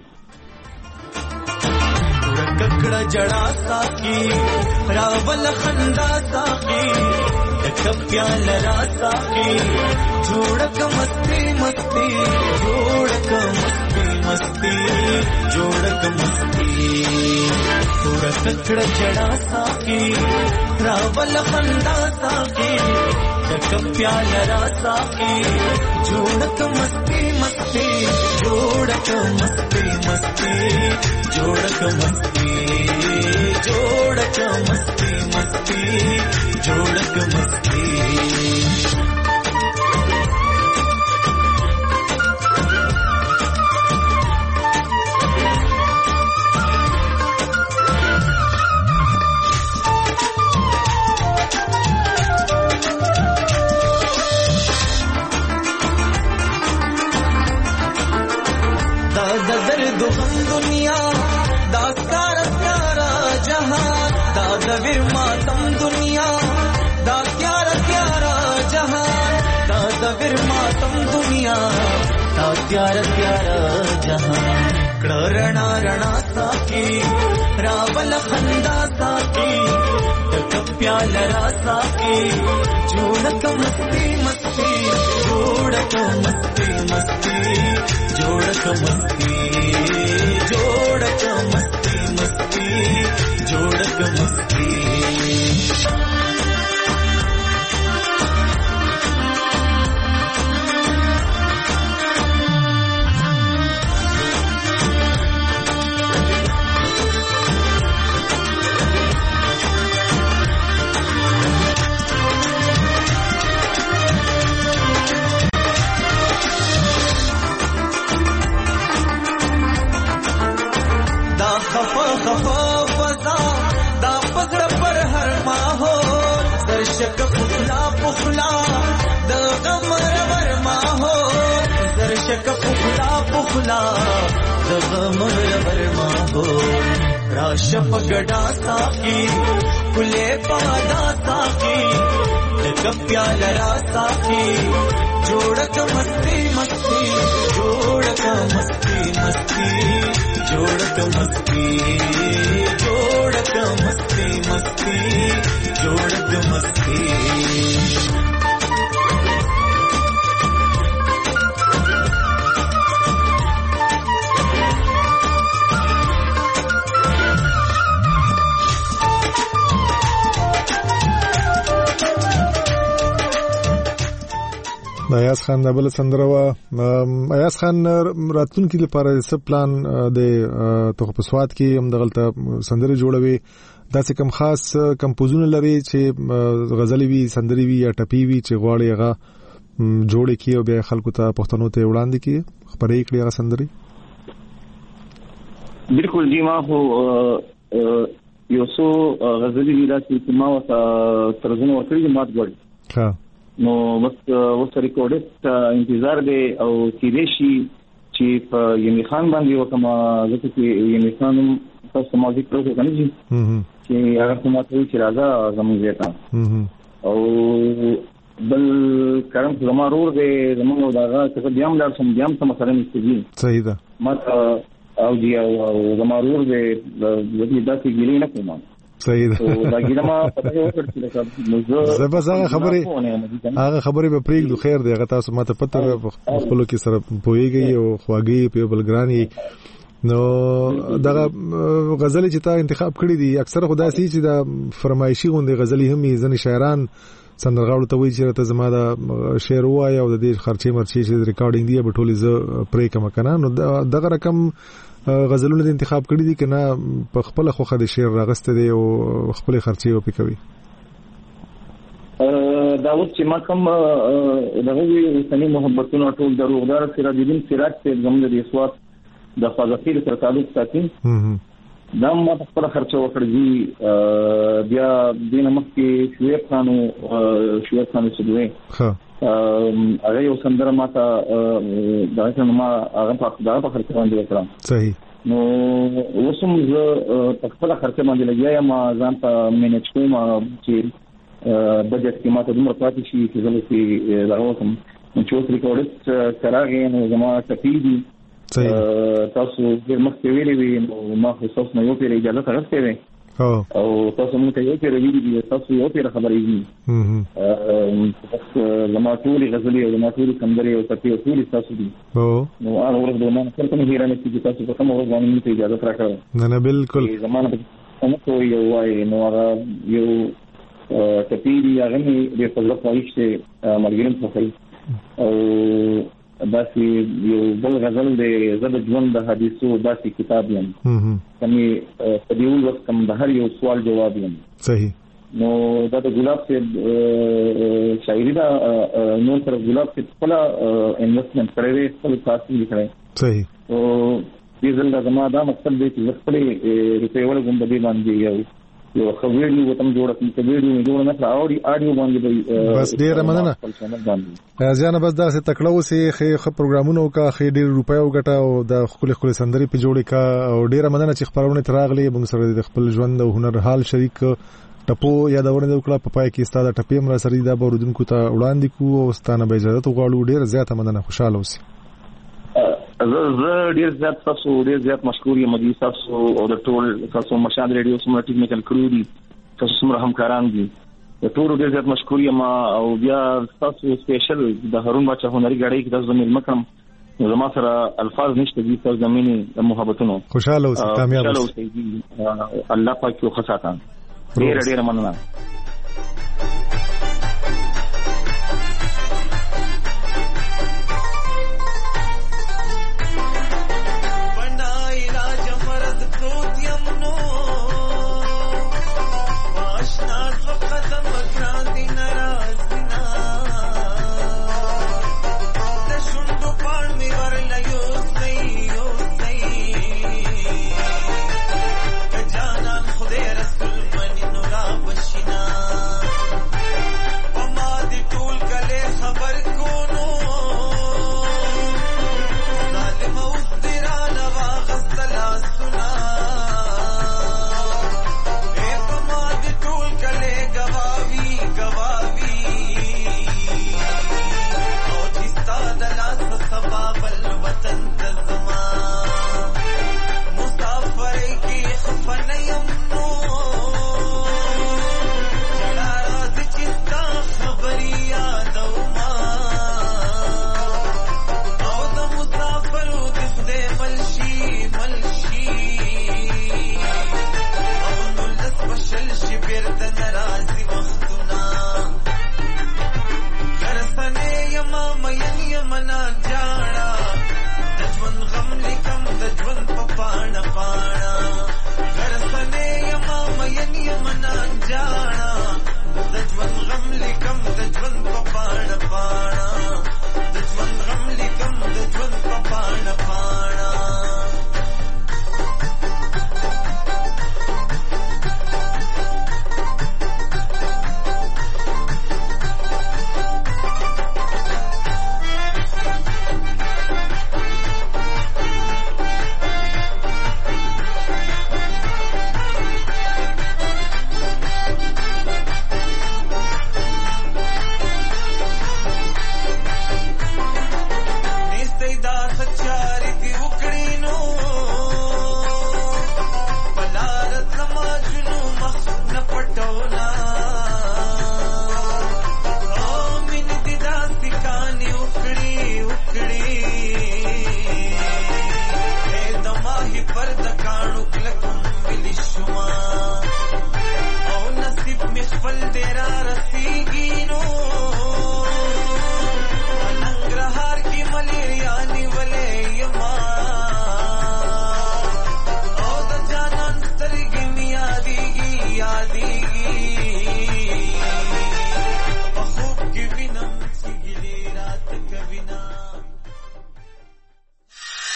ککړه جڑا ساقي راول خندا ساقي کپ پیال را ساقي جوړک مستی مستی جوړک مستی مستی جوړک مستی پورا ککړه جڑا ساقي راول خندا ساقي کپ پیال را ساقي جوړک مستی مستی جوړک क मस्ती मस्ती जोड़ क मस्ती जोड़ क मस्ती मस्ती जोड़ क मस्ती दुनिया दास्तार प्यारा जहां दादवीर मातम दुनिया दा प्यारा प्यारा जहां दादवीर मातम दुनिया दा प्यारा प्यारा जहां रणा रणा साकी रावल खंदा साकी प्याल रासा की जोड़क मस्ती मस्ती जोड़क मस्ती मस्ती जोड़क मस्ती जोड़क मस्ती मस्ती जोड़क मस्ती पुखला पुखला द गमर वर्मा हो दर्शक पुखला पुखला द गमर वर्मा हो राशप गड़ा साकी खुले पादा साकी प्याल रासा की जोड़क मस्ती मस्ती जोड़क मस्ती मस्ती जोड़क मस्ती जोड़क मस्ती मस्ती जोड़क मस्ती ایاز خان د بل سندره وا ایاز خان راتلونکي لپاره څه پلان د توغپسوات کې هم دغلطه سندره جوړوي داسې کوم خاص کمپوزونه لري چې غزلي وي سندري وي یا ټپي وي چې غواړي هغه جوړ کړي او بیا خلکو ته پښتنو ته وړاندې کړي خبرې کړي هغه سندري بالکل جی ما هو یو څو غزلي وی داسې ما وته ترجمه وکړي مات غوړي ها نو بس وس ریکارډ انتظار دی او چې شي چې په یمي خان باندې وکما ځکه چې یمي خان تاسو موزیک پروګرام کوي جی چې هغه کومه ته چې راځه زموږ زیاته او بل کارم زما رور دی زموږ داغه چې بیا هم لار سم بیا هم څه مثلا نشته صحیح ده مت او دی او زما رور دی د دې داسې ګیلې نه کوم صحیح ده دا ګیله ما پته وکړه زه بس هغه خبرې هغه خبرې به پریږدو خیر دی هغه تاسو ماته پته خپل کې سره پويږي او خواږي په بلګرانی نو دا غزل چې تا انتخاب کړی دي اکثر خدای سي چې دا فرمایشي غوندي غزلي هم ځنې شاعران سندرغاړو ته وایي چې ته زما دا شعر وایي او د دې خرچې مرچې چې ریکارډینګ دی به ټولې ز پرې کم کنه نو دغه رقم غزلونه انتخاب کړی دي کنه په خپل خوخه د شعر راغسته دي او خپل خرچې او پکوي دا اوس چې ما کوم دغه وسنی محبتونو ټول دروغدار سراج الدین سراج ته زموږ د اسوات د فضافیر سره تعلق ساتي دا ما خپل خرچه وکړي بیا دینه مخکې شویب خانو شویب خانو سدوي ها هغه یو سندره ماته دا څنګه ما هغه په دا په خرچه باندې وکړم صحیح نو اوسم زه په خپل خرچه باندې لګیا ما ځان ته مینج کوم چې بجټ کې ماته دومره پاتې شي چې زه چې دا وکم چې اوس ریکارډ کراږي نو زما تفیدي تاسو د مخکې ویلې وی نو ما خو تاسو نه یو پیر اجازه ترسته وي او تاسو موږ ته یو پیر ویلې دي تاسو یو پیر خبرې دي ام لما ټول غزلي او لما ټول سندري او تفیو ټول تاسو دي نو هغه ورته د ما څه کوم هیرانه چې تاسو په کومه ورځ باندې ته اجازه راکړه نه نه بالکل زمانه په کومه یو وای نو هغه یو تفیدي هغه نه د فضل پوښتنه مرګرم څخه او داسې یو بل غزل دی زه د ژوند د حدیثو داسې کتاب یم کمې په دې وخت کوم د هر یو سوال جواب یم. صحیح. نو دا د ګلاب صاحب شاعري دا نو سره ګلاب صاحب خپل انویسټمنټ کړی خپل تاسو لیکلی. صحیح. او دې ځل دا زما دا مقصد دی چې خپل روپې ولګم په دې باندې یو یو خبرې وتم جوړ کړم چې ویډیو جوړ نه کړ اوري اډیو باندې بس ډیر مننه ځان بس دا څه تکړه وسه خې پروګرامونو کا خې ډیر روپیا وګټه او د خپل خپل سندري په جوړې کا او ډیر مننه چې خبرونه تراغلي موږ سره د خپل ژوند او هنر حال شریک ټپو یادونه د وکړه په پای کې ستاده ټپې مر سره دا بوردونکو ته وړاندې کو او ستانه به اجازه غواړو. ډیر زیاته مننه خوشاله اوسئ. زه ډیر زیات تاسو ډیر زیات مشکور یم د تاسو او د ټول تاسو مشاهده ریډیو سمره ټیکنیکل کرو دي تاسو سمره همکاران دي د ټول ډیر زیات مشکور یم او بیا تاسو سپیشل د هارون بچا هنري غړي کې تاسو زميل مکرم زما سره الفاظ نشته دي تاسو زميني د محبتونو خوشاله اوسئ کامیاب اوسئ الله پاک یو خاصه ډیر ډیر مننه.